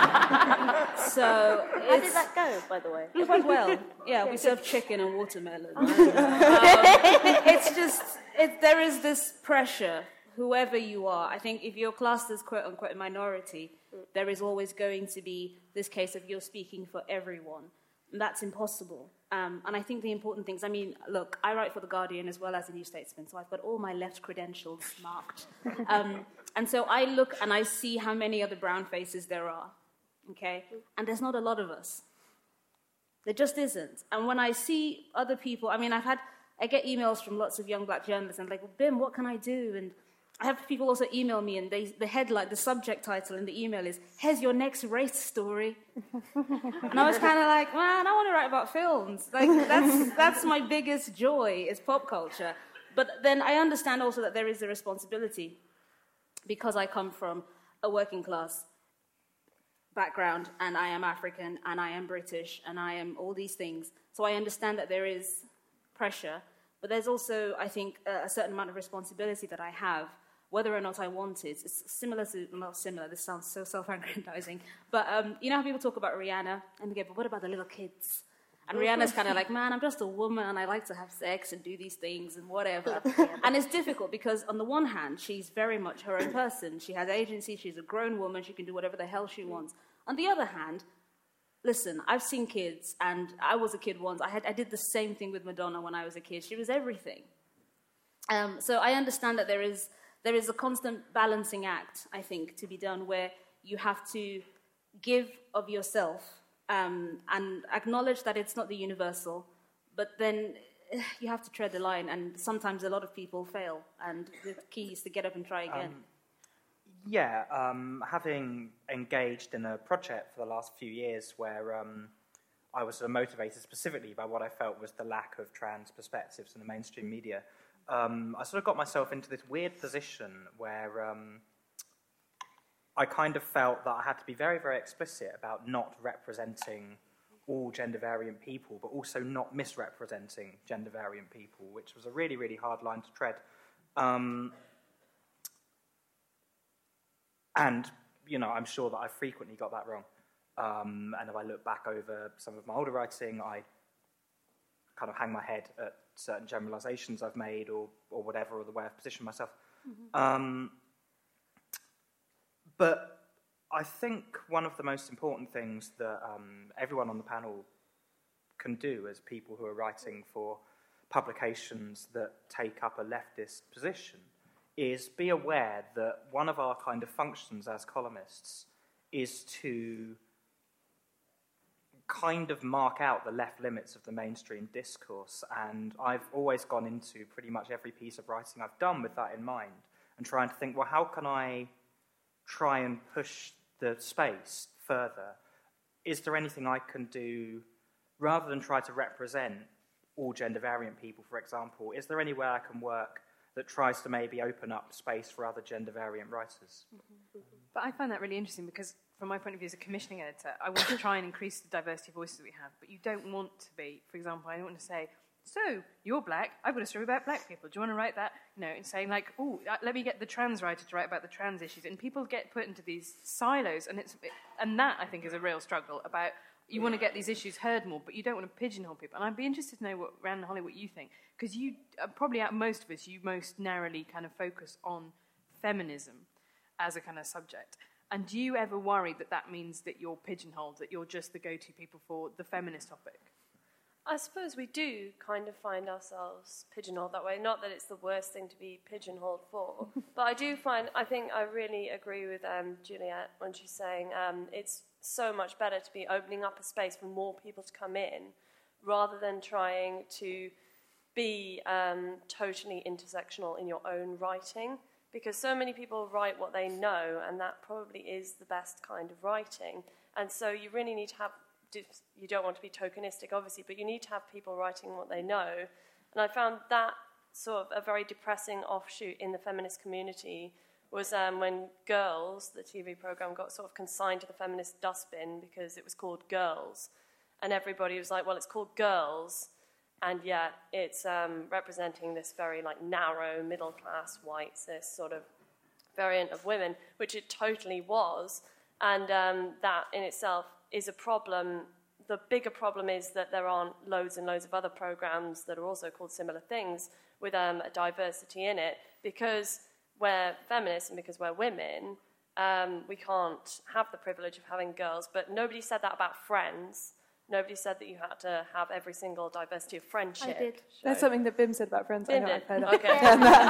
So how did that go, by the way? It went well. Yeah, we served chicken and watermelon. There is this pressure, whoever you are. I think if you're classed as quote-unquote a minority, there is always going to be this case of you're speaking for everyone. And that's impossible. And I think the important things, look, I write for The Guardian as well as The New Statesman, so I've got all my left credentials marked. And so I look and I see how many other brown faces there are, okay? And there's not a lot of us. There just isn't. And when I see other people, I get emails from lots of young black journalists, and like, well, Bim, what can I do? And I have people also email me, and the headline, the subject title in the email is, here's your next race story. And I was kind of like, man, I want to write about films. Like, that's my biggest joy, is pop culture. But then I understand also that there is a responsibility, because I come from a working class background, and I am African, and I am British, and I am all these things. So I understand that there is pressure, but there's also, I think, a certain amount of responsibility that I have, whether or not I want it. It's similar to, not similar, this sounds so self-aggrandizing, but you know how people talk about Rihanna, and they go, but what about the little kids? And Rihanna's kind of like, man, I'm just a woman and I like to have sex and do these things and whatever. And it's difficult because on the one hand, she's very much her own person. She has agency, she's a grown woman, she can do whatever the hell she wants. On the other hand, listen, I've seen kids, and I was a kid once. I did the same thing with Madonna when I was a kid. She was everything. So I understand that there is a constant balancing act, I think, to be done where you have to give of yourself and acknowledge that it's not the universal, but then you have to tread the line, and sometimes a lot of people fail, and the key is to get up and try again. Having engaged in a project for the last few years where I was sort of motivated specifically by what I felt was the lack of trans perspectives in the mainstream media, I sort of got myself into this weird position where I kind of felt that I had to be very, very explicit about not representing all gender-variant people, but also not misrepresenting gender-variant people, which was a really, really hard line to tread. And, you know, I'm sure that I frequently got that wrong. And if I look back over some of my older writing, I kind of hang my head at certain generalizations I've made or whatever, or the way I've positioned myself. Mm-hmm. But I think one of the most important things that everyone on the panel can do as people who are writing for publications that take up a leftist position is be aware that one of our kind of functions as columnists is to kind of mark out the left limits of the mainstream discourse. And I've always gone into pretty much every piece of writing I've done with that in mind and trying to think, well, how can I try and push the space further? Is there anything I can do rather than try to represent all gender variant people, for example? Is there anywhere I can work that tries to maybe open up space for other gender variant writers? Mm-hmm. But I find that really interesting because from my point of view as a commissioning editor, I want to try and increase the diversity of voices that we have, but you don't want to be, for example, I don't want to say, so, you're black, I've got a story about black people, do you want to write that? You know, and saying like, oh, let me get the trans writer to write about the trans issues, and people get put into these silos, and that, I think, is a real struggle about, you want to get these issues heard more, but you don't want to pigeonhole people. And I'd be interested to know, Rhiannon and Holly, what you think, because you, probably out of most of us, you most narrowly kind of focus on feminism as a kind of subject. And do you ever worry that that means that you're pigeonholed, that you're just the go-to people for the feminist topic? I suppose we do kind of find ourselves pigeonholed that way. Not that it's the worst thing to be pigeonholed for, but I think I really agree with Juliet when she's saying it's so much better to be opening up a space for more people to come in rather than trying to be totally intersectional in your own writing, because so many people write what they know, and that probably is the best kind of writing. And so you really need to have, you don't want to be tokenistic, obviously, but you need to have people writing what they know. And I found that sort of a very depressing offshoot in the feminist community was when Girls, the TV program, got sort of consigned to the feminist dustbin because it was called Girls. And everybody was like, well, it's called Girls, and yet it's representing this very like narrow, middle-class, white, cis sort of variant of women, which it totally was. And that in itself is a problem. The bigger problem is that there aren't loads and loads of other programs that are also called similar things with a diversity in it, because we're feminists and because we're women, we can't have the privilege of having Girls. But nobody said that about Friends. Nobody said that you had to have every single diversity of friendship. I did. That's something that Bim said about Friends. Bim I know did. I've heard Okay.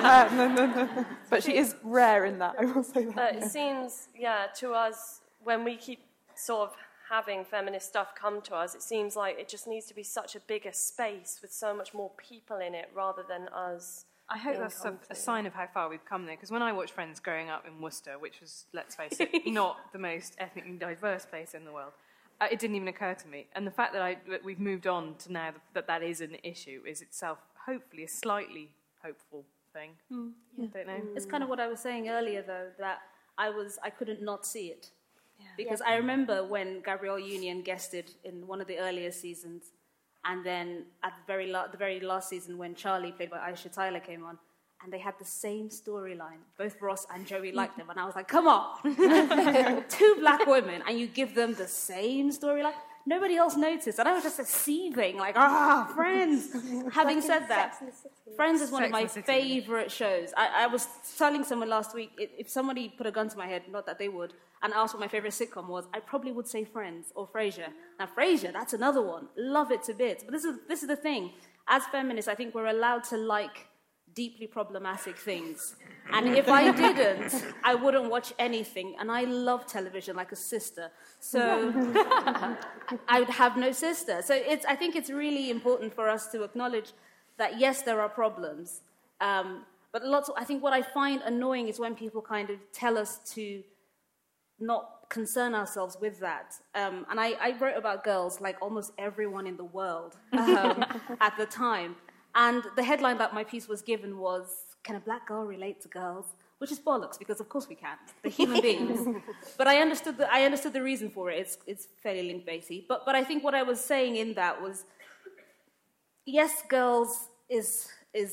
No. But she is rare in that, I will say that. But it seems, to us, when we keep sort of having feminist stuff come to us, it seems like it just needs to be such a bigger space with so much more people in it rather than us. I hope that's a sign of how far we've come there, because when I watched Friends growing up in Worcester, which was, let's face it, not the most ethnically diverse place in the world, it didn't even occur to me. And the fact that we've moved on to now that is an issue is itself hopefully a slightly hopeful thing. I don't know. It's kind of what I was saying earlier, though, that I couldn't not see it. Because I remember when Gabrielle Union guested in one of the earlier seasons, and then at the very last season when Charlie, played by Aisha Tyler, came on, and they had the same storyline. Both Ross and Joey liked them, and I was like, come on! 2 black women, and you give them the same storyline? nobody else noticed. And I was just seething, like, Friends. Having said that, Friends is one of my favourite shows. I was telling someone last week, if somebody put a gun to my head, not that they would, and asked what my favourite sitcom was, I probably would say Friends or Frasier. Now, Frasier, that's another one. Love it to bits. But this is the thing. As feminists, I think we're allowed to like deeply problematic things. And if I didn't, I wouldn't watch anything. And I love television like a sister. So I would have no sister. So I think it's really important for us to acknowledge that, yes, there are problems. But I think what I find annoying is when people kind of tell us to not concern ourselves with that. And I wrote about girls like almost everyone in the world at the time. And the headline that my piece was given was, "Can a black girl relate to girls?" Which is bollocks, because of course we can. They're human beings. But I understood the reason for it. It's fairly linked, basically. But I think what I was saying in that was, yes, girls is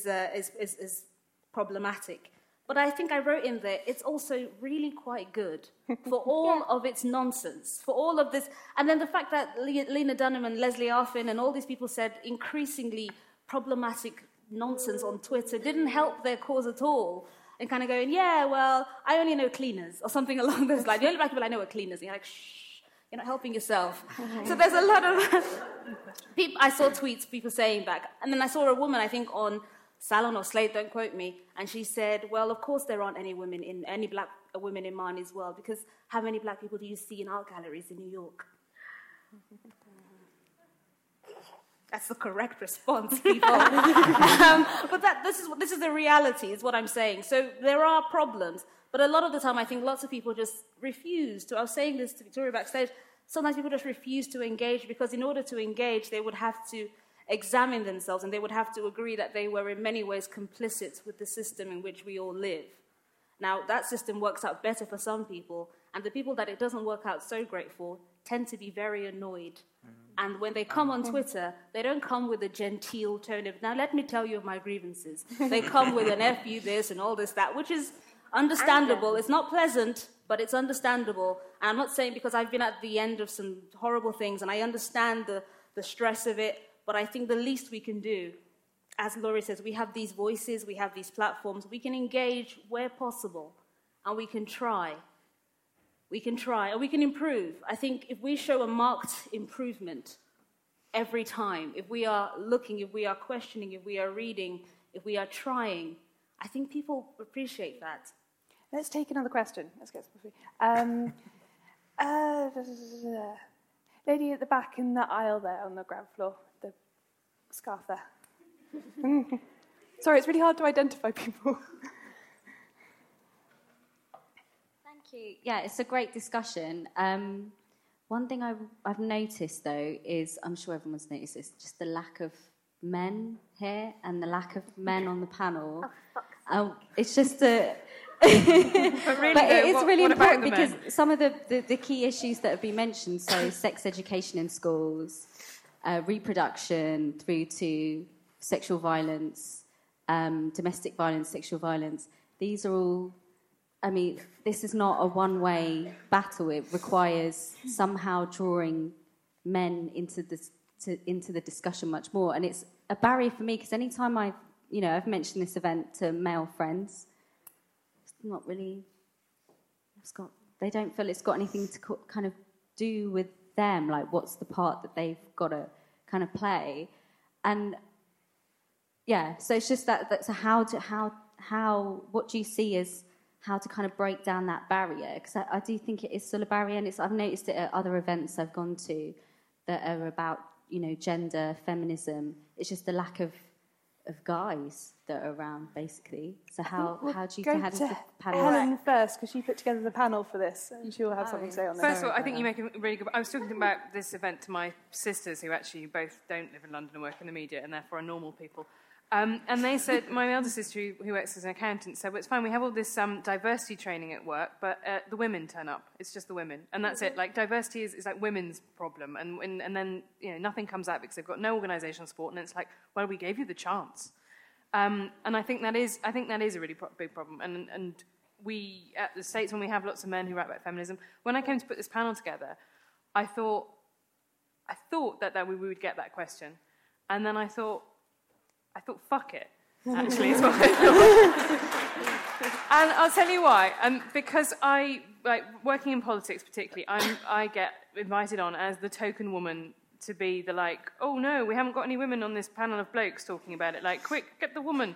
problematic. But I think I wrote in there, it's also really quite good for all of its nonsense, for all of this. And then the fact that Lena Dunham and Leslie Arfin and all these people said increasingly problematic nonsense on Twitter didn't help their cause at all. And kind of going, yeah, well, I only know cleaners, or something along those lines. The only black people I know are cleaners. And you're like, shh, you're not helping yourself. So there's a lot of people. I saw tweets, people saying that. And then I saw a woman, I think, on Salon or Slate, don't quote me, and she said, well, of course there aren't any black women in Marnie's world, because how many black people do you see in art galleries in New York? That's the correct response, people. But this is the reality, is what I'm saying. So there are problems, but a lot of the time I think lots of people just refuse to. I was saying this to Victoria backstage. Sometimes people just refuse to engage, because in order to engage, they would have to examine themselves, and they would have to agree that they were in many ways complicit with the system in which we all live. Now, that system works out better for some people, and the people that it doesn't work out so great for tend to be very annoyed. And when they come on Twitter, they don't come with a genteel tone of, now let me tell you of my grievances. They come with an F you this and all this that, which is understandable. It's not pleasant, but it's understandable. And I'm not saying, because I've been at the end of some horrible things, and I understand the stress of it, but I think the least we can do, as Laurie says, we have these voices, we have these platforms, we can engage where possible, and we can try. We can try, and we can improve. I think if we show a marked improvement every time, if we are looking, if we are questioning, if we are reading, if we are trying, I think people appreciate that. Let's take another question. Let's get lady at the back in the aisle there on the ground floor, the scarf there. Sorry, it's really hard to identify people. Thank you. Yeah, it's a great discussion. One thing I've noticed, though, is, I'm sure everyone's noticed this, just the lack of men here and the lack of men on the panel. It's just a... but it is really important, because some of the key issues that have been mentioned, so sex education in schools, reproduction through to sexual violence, domestic violence, sexual violence, these are all... I mean, this is not a one-way battle. It requires somehow drawing men into the discussion much more. And it's a barrier for me, because any time I've mentioned this event to male friends, it's not really... they don't feel it's got anything to kind of do with them. Like, what's the part that they've got to kind of play? And yeah, so it's just that's how what do you see as how to kind of break down that barrier? Because I do think it is still a barrier, and I've noticed it at other events I've gone to that are about, gender, feminism. It's just the lack of guys that are around, basically. So how do you go how does to the panel Helen first, because she put together the panel for this, and she'll have something to say on that. First of all, I think you make a really good... I was talking about this event to my sisters, who actually both don't live in London and work in the media, and therefore are normal people. And they said, my elder sister, who works as an accountant, said, well, it's fine, we have all this diversity training at work, but the women turn up. It's just the women. And that's it. Like, diversity is like women's problem. And then, nothing comes out because they've got no organisational support. And it's like, well, we gave you the chance. And I think that is a really big problem. And we, at the States, when we have lots of men who write about feminism, when I came to put this panel together, I thought, thought that we would get that question, and then I thought, fuck it. Actually, is what I thought. And I'll tell you why. Because I, like, working in politics particularly, I get invited on as the token woman to be the, like, oh no, we haven't got any women on this panel of blokes talking about it. Like, quick, get the woman.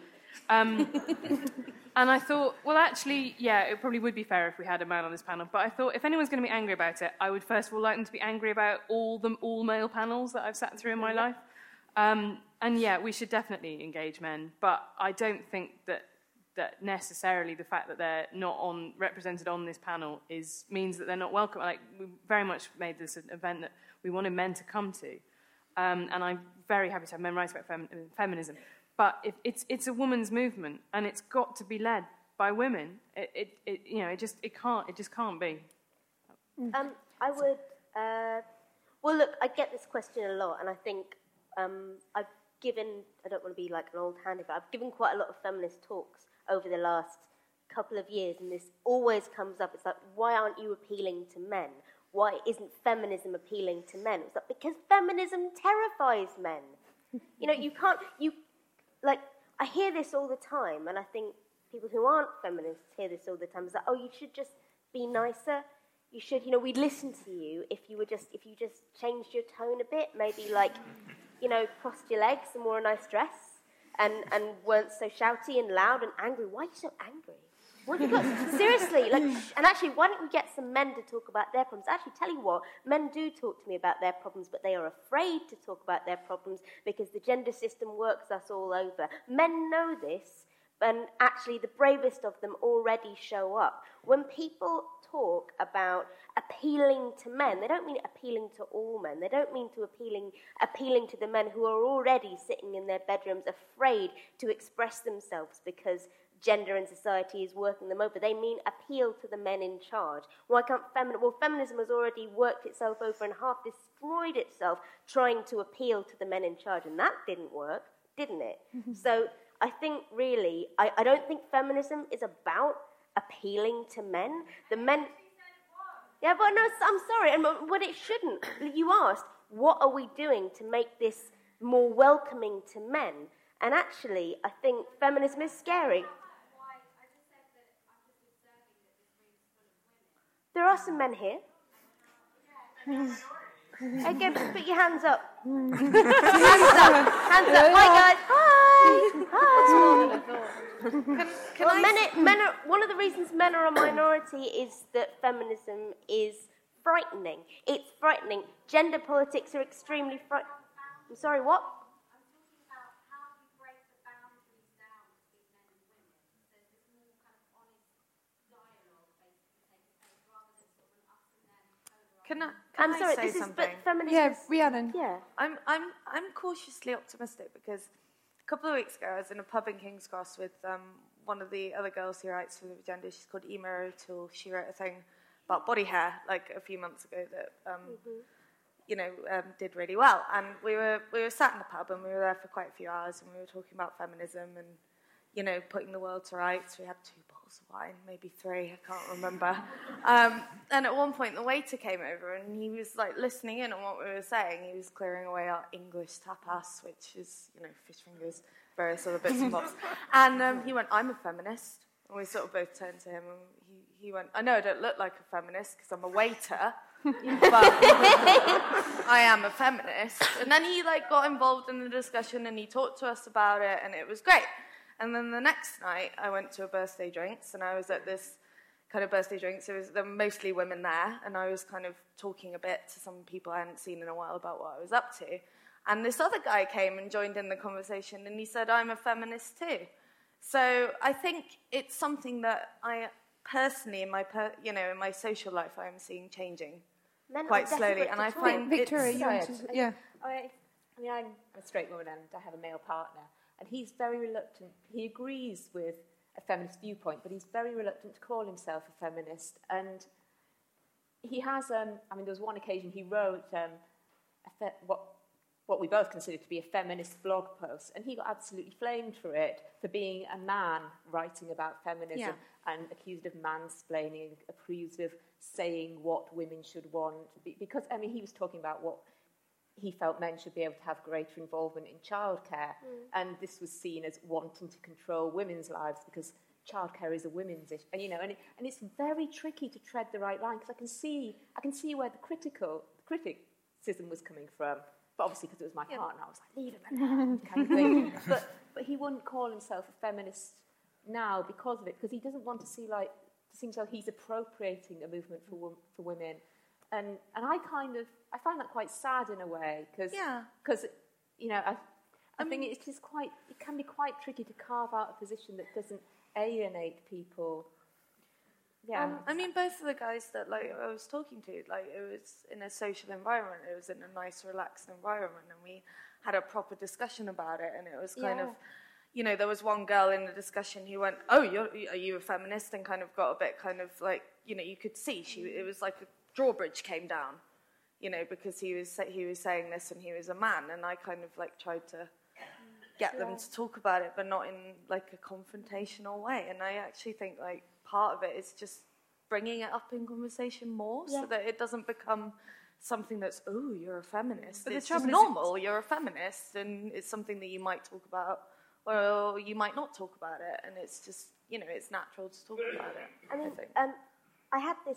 And I thought, well, actually, yeah, it probably would be fair if we had a man on this panel. But I thought, if anyone's going to be angry about it, I would first of all like them to be angry about all male panels that I've sat through in my life. And yeah, we should definitely engage men. But I don't think that necessarily the fact that they're not represented on this panel means that they're not welcome. Like, we very much made this an event that we wanted men to come to. And I'm very happy to have men write about feminism. But if it's a woman's movement, and it's got to be led by women. It just can't be. I would. Well, look, I get this question a lot, and I think I've given. I don't want to be like an old handy, but I've given quite a lot of feminist talks over the last couple of years, and this always comes up. It's like, why aren't you appealing to men? Why isn't feminism appealing to men? It's like, because feminism terrifies men. You can't. I hear this all the time, and I think people who aren't feminists hear this all the time. It's like, oh, you should just be nicer. You should, we'd listen to you if you just changed your tone a bit, maybe crossed your legs and wore a nice dress, and weren't so shouty and loud and angry. Why are you so angry? What have you got? Seriously, and actually, why don't we get some men to talk about their problems? Actually, tell you what, men do talk to me about their problems, but they are afraid to talk about their problems because the gender system works us all over. Men know this, and actually, the bravest of them already show up. When people talk about appealing to men, they don't mean appealing to all men. They don't mean to appealing to the men who are already sitting in their bedrooms afraid to express themselves because gender and society is working them over. They mean appeal to the men in charge. Why can't feminism has already worked itself over and half destroyed itself trying to appeal to the men in charge, and that didn't work, didn't it? So I think really, I don't think feminism is about appealing to men. The men... Yeah, but no, I'm sorry, but it shouldn't. You asked, what are we doing to make this more welcoming to men? And actually, I think feminism is scary. There are some men here. Again, put your hands up. Hands up. Hi, guys. Hi. Men are, one of the reasons men are a minority is that feminism is frightening. It's frightening. Gender politics are extremely frightening. I'm sorry, what? Can I say something? Yeah, Rhiannon. Yeah, I'm cautiously optimistic because a couple of weeks ago I was in a pub in King's Cross with one of the other girls who writes for the Agenda. She's called Emma O'Toole. She wrote a thing about body hair like a few months ago that did really well. And we were sat in the pub and we were there for quite a few hours and we were talking about feminism and putting the world to rights. We had 2 bottles of wine, maybe 3, I can't remember. And at one point, the waiter came over and he was listening in on what we were saying. He was clearing away our English tapas, which is, fish fingers, various other bits and bobs. And he went, "I'm a feminist." And we sort of both turned to him and he went, "I know I don't look like a feminist because I'm a waiter, but I am a feminist." And then he got involved in the discussion and he talked to us about it and it was great. And then the next night, I went to a birthday drinks, and I was at this kind of birthday drinks. There were mostly women there, and I was kind of talking a bit to some people I hadn't seen in a while about what I was up to. And this other guy came and joined in the conversation, and he said, "I'm a feminist too." So I think it's something that I personally, in my social life, I am seeing changing quite slowly. And I find Victoria, I'm a straight woman and I have a male partner. And he's very reluctant. He agrees with a feminist viewpoint, but he's very reluctant to call himself a feminist. And he has, there was one occasion he wrote what we both consider to be a feminist blog post, and he got absolutely flamed for it, for being a man writing about feminism and accused of mansplaining, accused of saying what women should want. Because, he was talking about what he felt men should be able to have greater involvement in childcare. And this was seen as wanting to control women's lives because childcare is a women's issue. And, and it's very tricky to tread the right line because I can see where the criticism was coming from. But obviously, because it was my partner, I was like, leave him alone, kind of thing. But he wouldn't call himself a feminist now because of it, because he doesn't want to seem as though he's appropriating a movement for women. And I find that quite sad in a way, because I think it can be quite tricky to carve out a position that doesn't alienate people. Yeah. Both of the guys that I was talking to, it was in a social environment. It was in a nice, relaxed environment, and we had a proper discussion about it. And it was kind of, there was one girl in the discussion who went, "Oh, are you a feminist?" and kind of got a bit kind of you could see it was like a drawbridge came down, because he was saying this and he was a man, and I kind of tried to get them to talk about it, but not in a confrontational way. And I actually think part of it is just bringing it up in conversation more, so that it doesn't become something that's, oh, you're a feminist. But it's just normal, you're a feminist, and it's something that you might talk about, or you might not talk about it, and it's just, it's natural to talk about it, I think. I had this,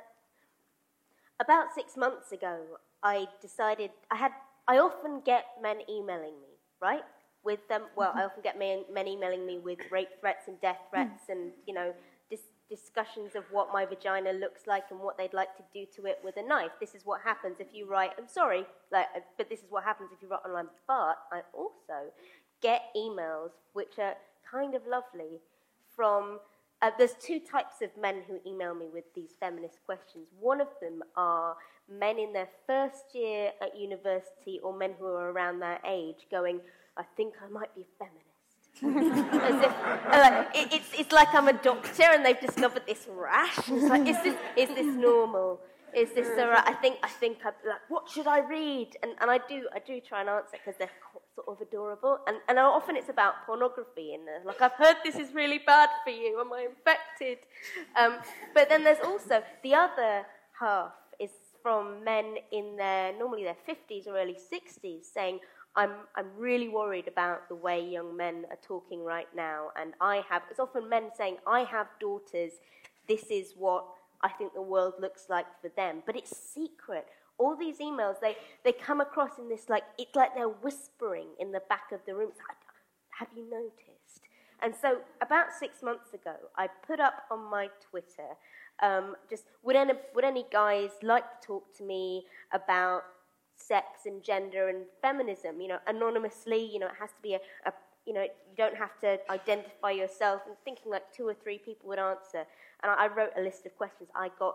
about 6 months ago, I decided, I often get men emailing me, right? With I often get men emailing me with rape threats and death threats and, discussions of what my vagina looks like and what they'd like to do to it with a knife. This is what happens if you write, I'm sorry, but this is what happens if you write online. But I also get emails which are kind of lovely from, there's two types of men who email me with these feminist questions. One of them are men in their first year at university or men who are around their age going, I think I might be a feminist. As if, it's like I'm a doctor and they've discovered this rash. It's like, is this normal? Is this alright? I think I'm like, what should I read? And I do try and answer because they're sort of adorable. And often it's about pornography and I've heard this is really bad for you. Am I infected? But then there's also the other half is from men in normally their 50s or early 60s saying, I'm really worried about the way young men are talking right now, and it's often men saying, I have daughters, this is what I think the world looks like for them, but it's secret. All these emails, they come across in this, it's like they're whispering in the back of the room. Have you noticed? And so about 6 months ago, I put up on my Twitter, would any guys like to talk to me about sex and gender and feminism, anonymously, it has to be you don't have to identify yourself, and thinking 2 or 3 people would answer. And I wrote a list of questions. I got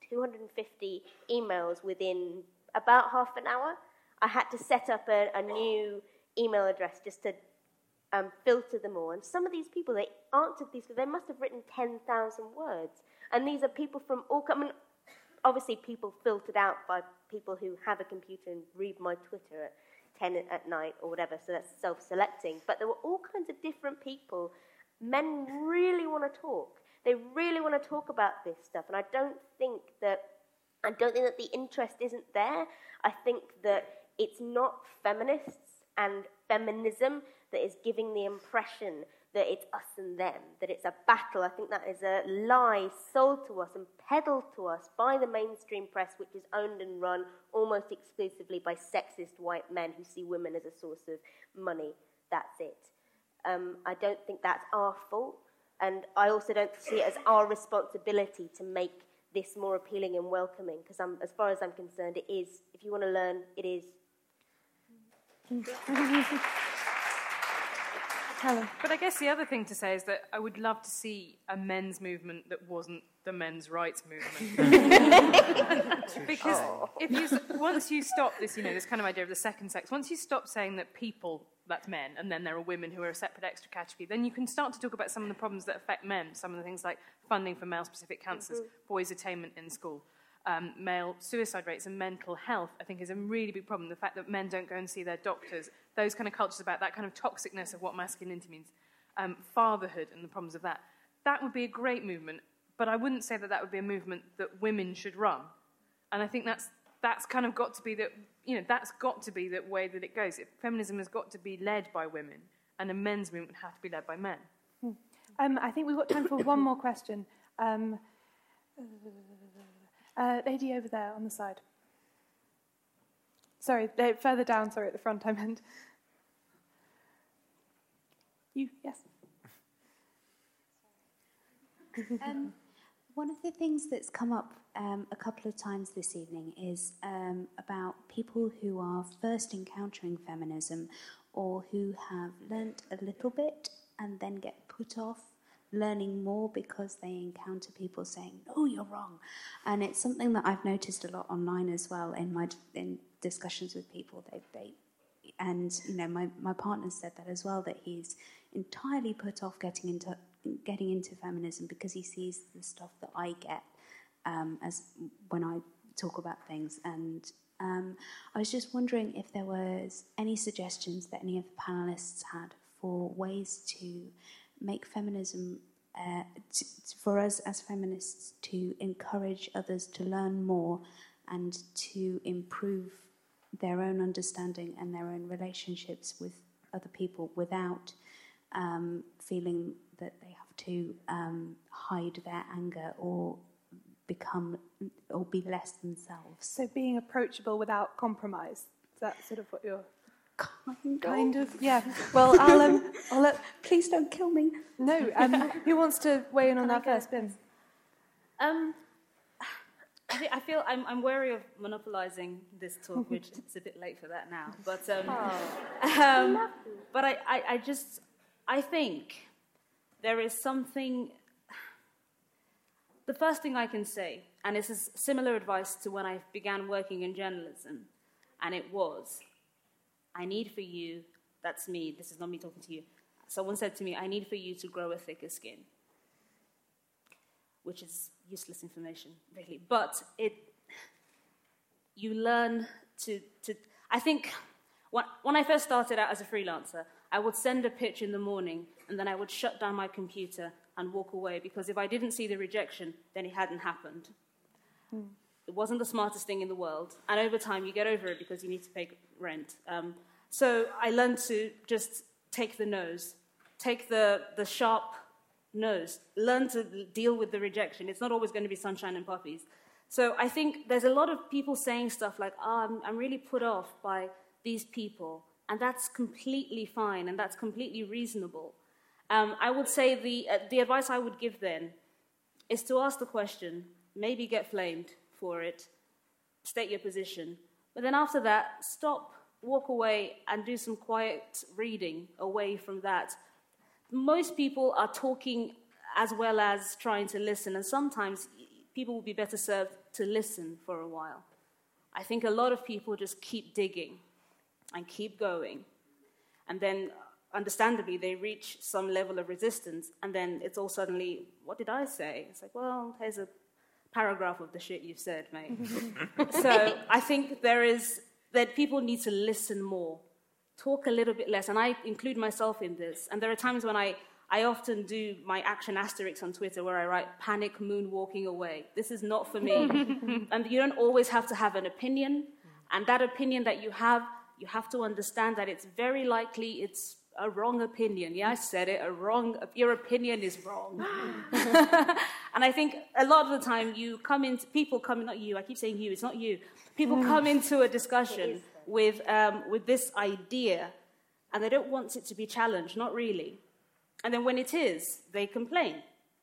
250 emails within about half an hour. I had to set up a new email address just to filter them all. And some of these people, they answered these, they must have written 10,000 words. And these are people from all, obviously people filtered out by people who have a computer and read my Twitter at 10 at night or whatever, so that's self-selecting. But there were all kinds of different people. Men really want to talk. They really want to talk about this stuff, and I don't think that the interest isn't there. I think that it's not feminists and feminism that is giving the impression that it's us and them, that it's a battle. I think that is a lie sold to us and peddled to us by the mainstream press, which is owned and run almost exclusively by sexist white men who see women as a source of money. That's it. I don't think that's our fault, and I also don't see it as our responsibility to make this more appealing and welcoming, because as far as I'm concerned, it is. If you want to learn, it is. But I guess the other thing to say is that I would love to see a men's movement that wasn't the men's rights movement. Because once you stop this, this kind of idea of the second sex, once you stop saying that people, that's men, and then there are women who are a separate extra category, then you can start to talk about some of the problems that affect men, some of the things like funding for male-specific cancers, boys' attainment in school, male suicide rates and mental health, I think is a really big problem. The fact that men don't go and see their doctors, those kind of cultures about that kind of toxicness of what masculinity means, fatherhood and the problems of that. That would be a great movement, but I wouldn't say that would be a movement that women should run. And I think that's that's kind of got to be that's got to be the way that it goes. Feminism has got to be led by women, and a men's movement has to be led by men. I think we've got time for one more question. Lady over there on the side. Sorry, further down, at the front I meant. You, yes. One of the things that's come up a couple of times this evening is about people who are first encountering feminism or who have learnt a little bit and then get put off learning more because they encounter people saying, "No, you're wrong." And it's something that I've noticed a lot online as well in discussions with people. And my partner said that as well, that he's entirely put off getting into feminism because he sees the stuff that I get as when I talk about things. And I was just wondering if there was any suggestions that any of the panelists had for ways to make feminism, for us as feminists to encourage others to learn more and to improve their own understanding and their own relationships with other people without feeling that they have to hide their anger or be less themselves. So being approachable without compromise. Is that sort of what you're... Kind of. Yeah. Well, I'll let... Please don't kill me. No. Who wants to weigh in on that first, Bim? I feel I'm wary of monopolizing this talk, which it's a bit late for that now. But I think there is something. The first thing I can say, and this is similar advice to when I began working in journalism, and it was, I need for you. That's me. This is not me talking to you. Someone said to me, I need for you to grow a thicker skin, which is useless information, really. But you learn to I think when I first started out as a freelancer, I would send a pitch in the morning, and then I would shut down my computer and walk away, because if I didn't see the rejection, then it hadn't happened. It wasn't the smartest thing in the world, and over time you get over it because you need to pay rent. So I learned to just take the no's, take the sharp no's, learn to deal with the rejection. It's not always going to be sunshine and puppies. So I think there's a lot of people saying stuff like, I'm really put off by these people, and that's completely fine, and that's completely reasonable. I would say the advice I would give then is to ask the question, maybe get flamed for it, state your position, but then after that, stop, walk away, and do some quiet reading away from that. Most people are talking as well as trying to listen, and sometimes people will be better served to listen for a while. I think a lot of people just keep digging and keep going, and then understandably they reach some level of resistance, and then it's all suddenly, what did I say? It's like, well, here's a paragraph of the shit you've said, mate. So I think that people need to listen more, talk a little bit less, and I include myself in this. And there are times when I often do my action asterisk on Twitter where I write, panic moonwalking away. This is not for me. And you don't always have to have an opinion, and that opinion that you have to understand that it's very likely it's a wrong opinion. Yeah, I said it, your opinion is wrong. And I think a lot of the time not you, I keep saying you, it's not you. People come into a discussion with this idea, and they don't want it to be challenged, not really. And then when it is, they complain.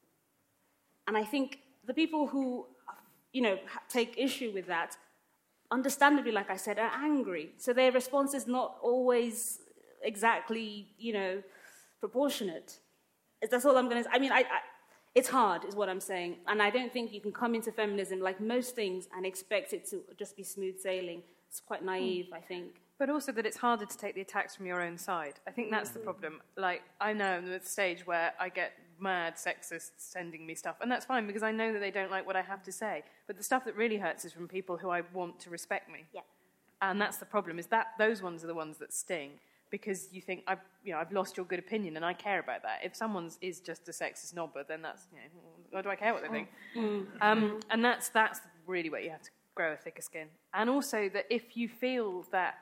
And I think the people who, take issue with that, understandably, like I said, are angry. So their response is not always exactly, proportionate. That's all I'm going to say. I mean, it's hard, is what I'm saying. And I don't think you can come into feminism like most things and expect it to just be smooth sailing. It's quite naive, I think. But also that it's harder to take the attacks from your own side. I think that's the problem. Like, I know I'm at the stage where I get mad sexists sending me stuff, and that's fine because I know that they don't like what I have to say. But the stuff that really hurts is from people who I want to respect me. Yeah. And that's the problem, is that those ones are the ones that sting, because you think, I've lost your good opinion, and I care about that. If someone is just a sexist knobber, then that's, why do I care what they think? And that's really where you have to grow a thicker skin. And also that if you feel that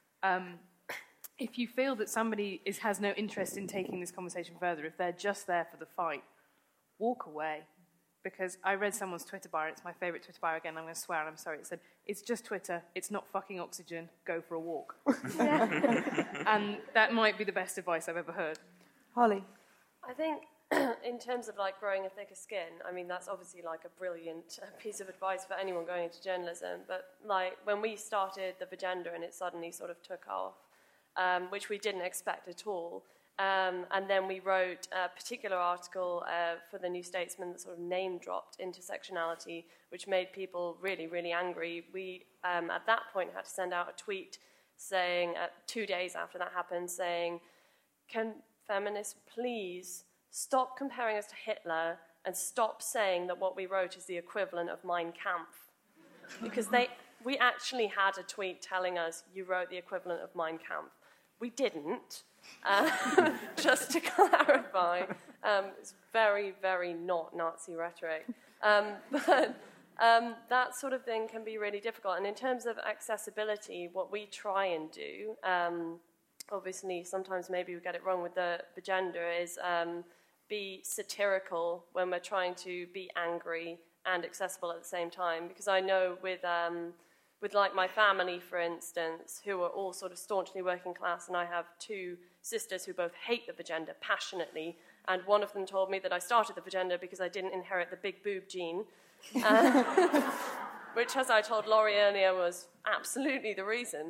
somebody has no interest in taking this conversation further, if they're just there for the fight, walk away. Because I read someone's Twitter bio, it's my favourite Twitter bio again, I'm going to swear and I'm sorry, it said, it's just Twitter, it's not fucking oxygen, go for a walk. And that might be the best advice I've ever heard. Holly? I think in terms of like growing a thicker skin, I mean, that's obviously like a brilliant piece of advice for anyone going into journalism. But like when we started the Vagenda and it suddenly sort of took off, which we didn't expect at all. And then we wrote a particular article for the New Statesman that sort of name-dropped intersectionality, which made people really, really angry. We, at that point, had to send out a tweet saying, 2 days after that happened, saying, can feminists please stop comparing us to Hitler and stop saying that what we wrote is the equivalent of Mein Kampf? Because we actually had a tweet telling us, you wrote the equivalent of Mein Kampf. We didn't. Just to clarify, it's very, very not Nazi rhetoric. But that sort of thing can be really difficult. And in terms of accessibility, what we try and do, obviously sometimes maybe we get it wrong with the gender, is be satirical when we're trying to be angry and accessible at the same time. Because I know with like my family, for instance, who are all sort of staunchly working class, and I have two sisters who both hate the Vagenda passionately, and one of them told me that I started the Vagenda because I didn't inherit the big boob gene, which, as I told Laurie earlier, was absolutely the reason.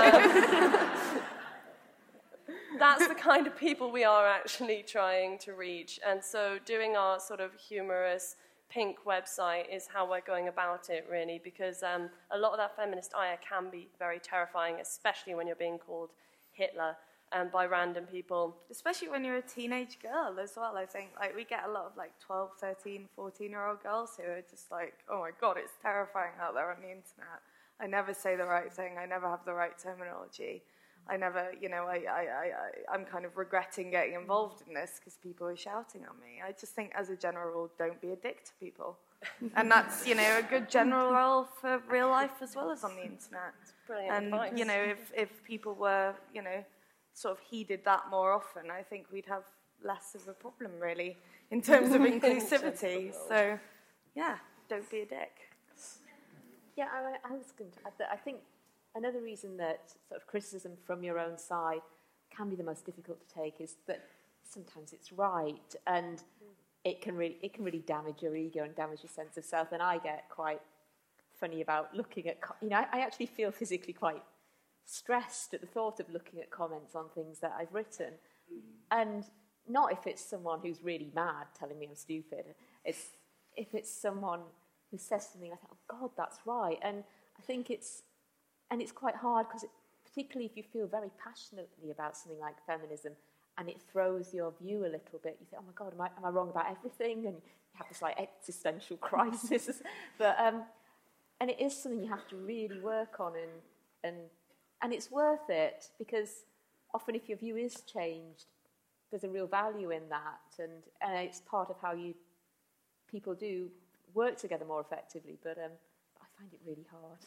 That's the kind of people we are actually trying to reach, and so doing our sort of humorous Pink website is how we're going about it, really, because a lot of that feminist ire can be very terrifying, especially when you're being called Hitler by random people. Especially when you're a teenage girl as well, I think. Like, we get a lot of, 12, 13, 14-year-old girls who are just like, oh, my God, it's terrifying out there on the internet. I never say the right thing. I never have the right terminology. I never, I'm kind of regretting getting involved in this because people are shouting at me. I just think, as a general rule, don't be a dick to people. And that's, a good general rule for real life as well as on the internet. It's brilliant advice. If people were, sort of heeded that more often, I think we'd have less of a problem, really, in terms of inclusivity. So, yeah, don't be a dick. Yeah, I was going to add that I think another reason that sort of criticism from your own side can be the most difficult to take is that sometimes it's right, and it can really damage your ego and damage your sense of self. And I get quite funny about looking at, I actually feel physically quite stressed at the thought of looking at comments on things that I've written, and not if it's someone who's really mad telling me I'm stupid. It's if it's someone who says something I think, oh God, that's right, and I think it's quite hard because particularly if you feel very passionately about something like feminism and it throws your view a little bit, you think, oh my God, am I wrong about everything? And you have this existential crisis. But and it is something you have to really work on, and it's worth it because often if your view is changed, there's a real value in that, and it's part of how people do work together more effectively. But I find it really hard.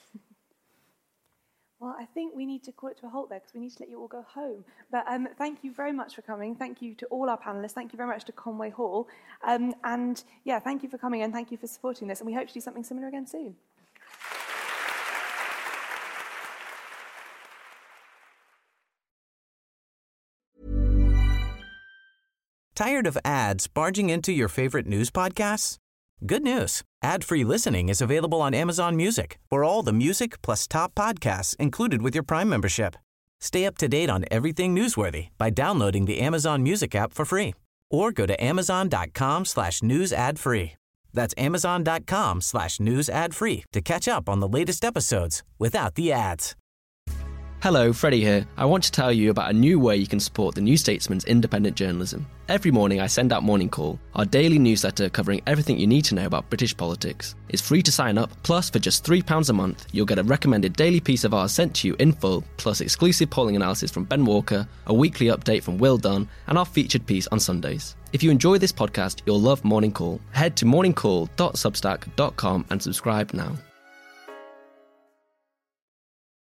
Well, I think we need to call it to a halt there because we need to let you all go home. But thank you very much for coming. Thank you to all our panellists. Thank you very much to Conway Hall. And yeah, thank you for coming and thank you for supporting this. And we hope to do something similar again soon. Tired of ads barging into your favorite news podcasts? Good news. Ad-free listening is available on Amazon Music for all the music plus top podcasts included with your Prime membership. Stay up to date on everything newsworthy by downloading the Amazon Music app for free or go to amazon.com/news ad free. That's amazon.com/news ad free to catch up on the latest episodes without the ads. Hello, Freddie here. I want to tell you about a new way you can support the New Statesman's independent journalism. Every morning I send out Morning Call, our daily newsletter covering everything you need to know about British politics. It's free to sign up, plus for just £3 a month, you'll get a recommended daily piece of ours sent to you in full, plus exclusive polling analysis from Ben Walker, a weekly update from Will Dunn, and our featured piece on Sundays. If you enjoy this podcast, you'll love Morning Call. Head to morningcall.substack.com and subscribe now.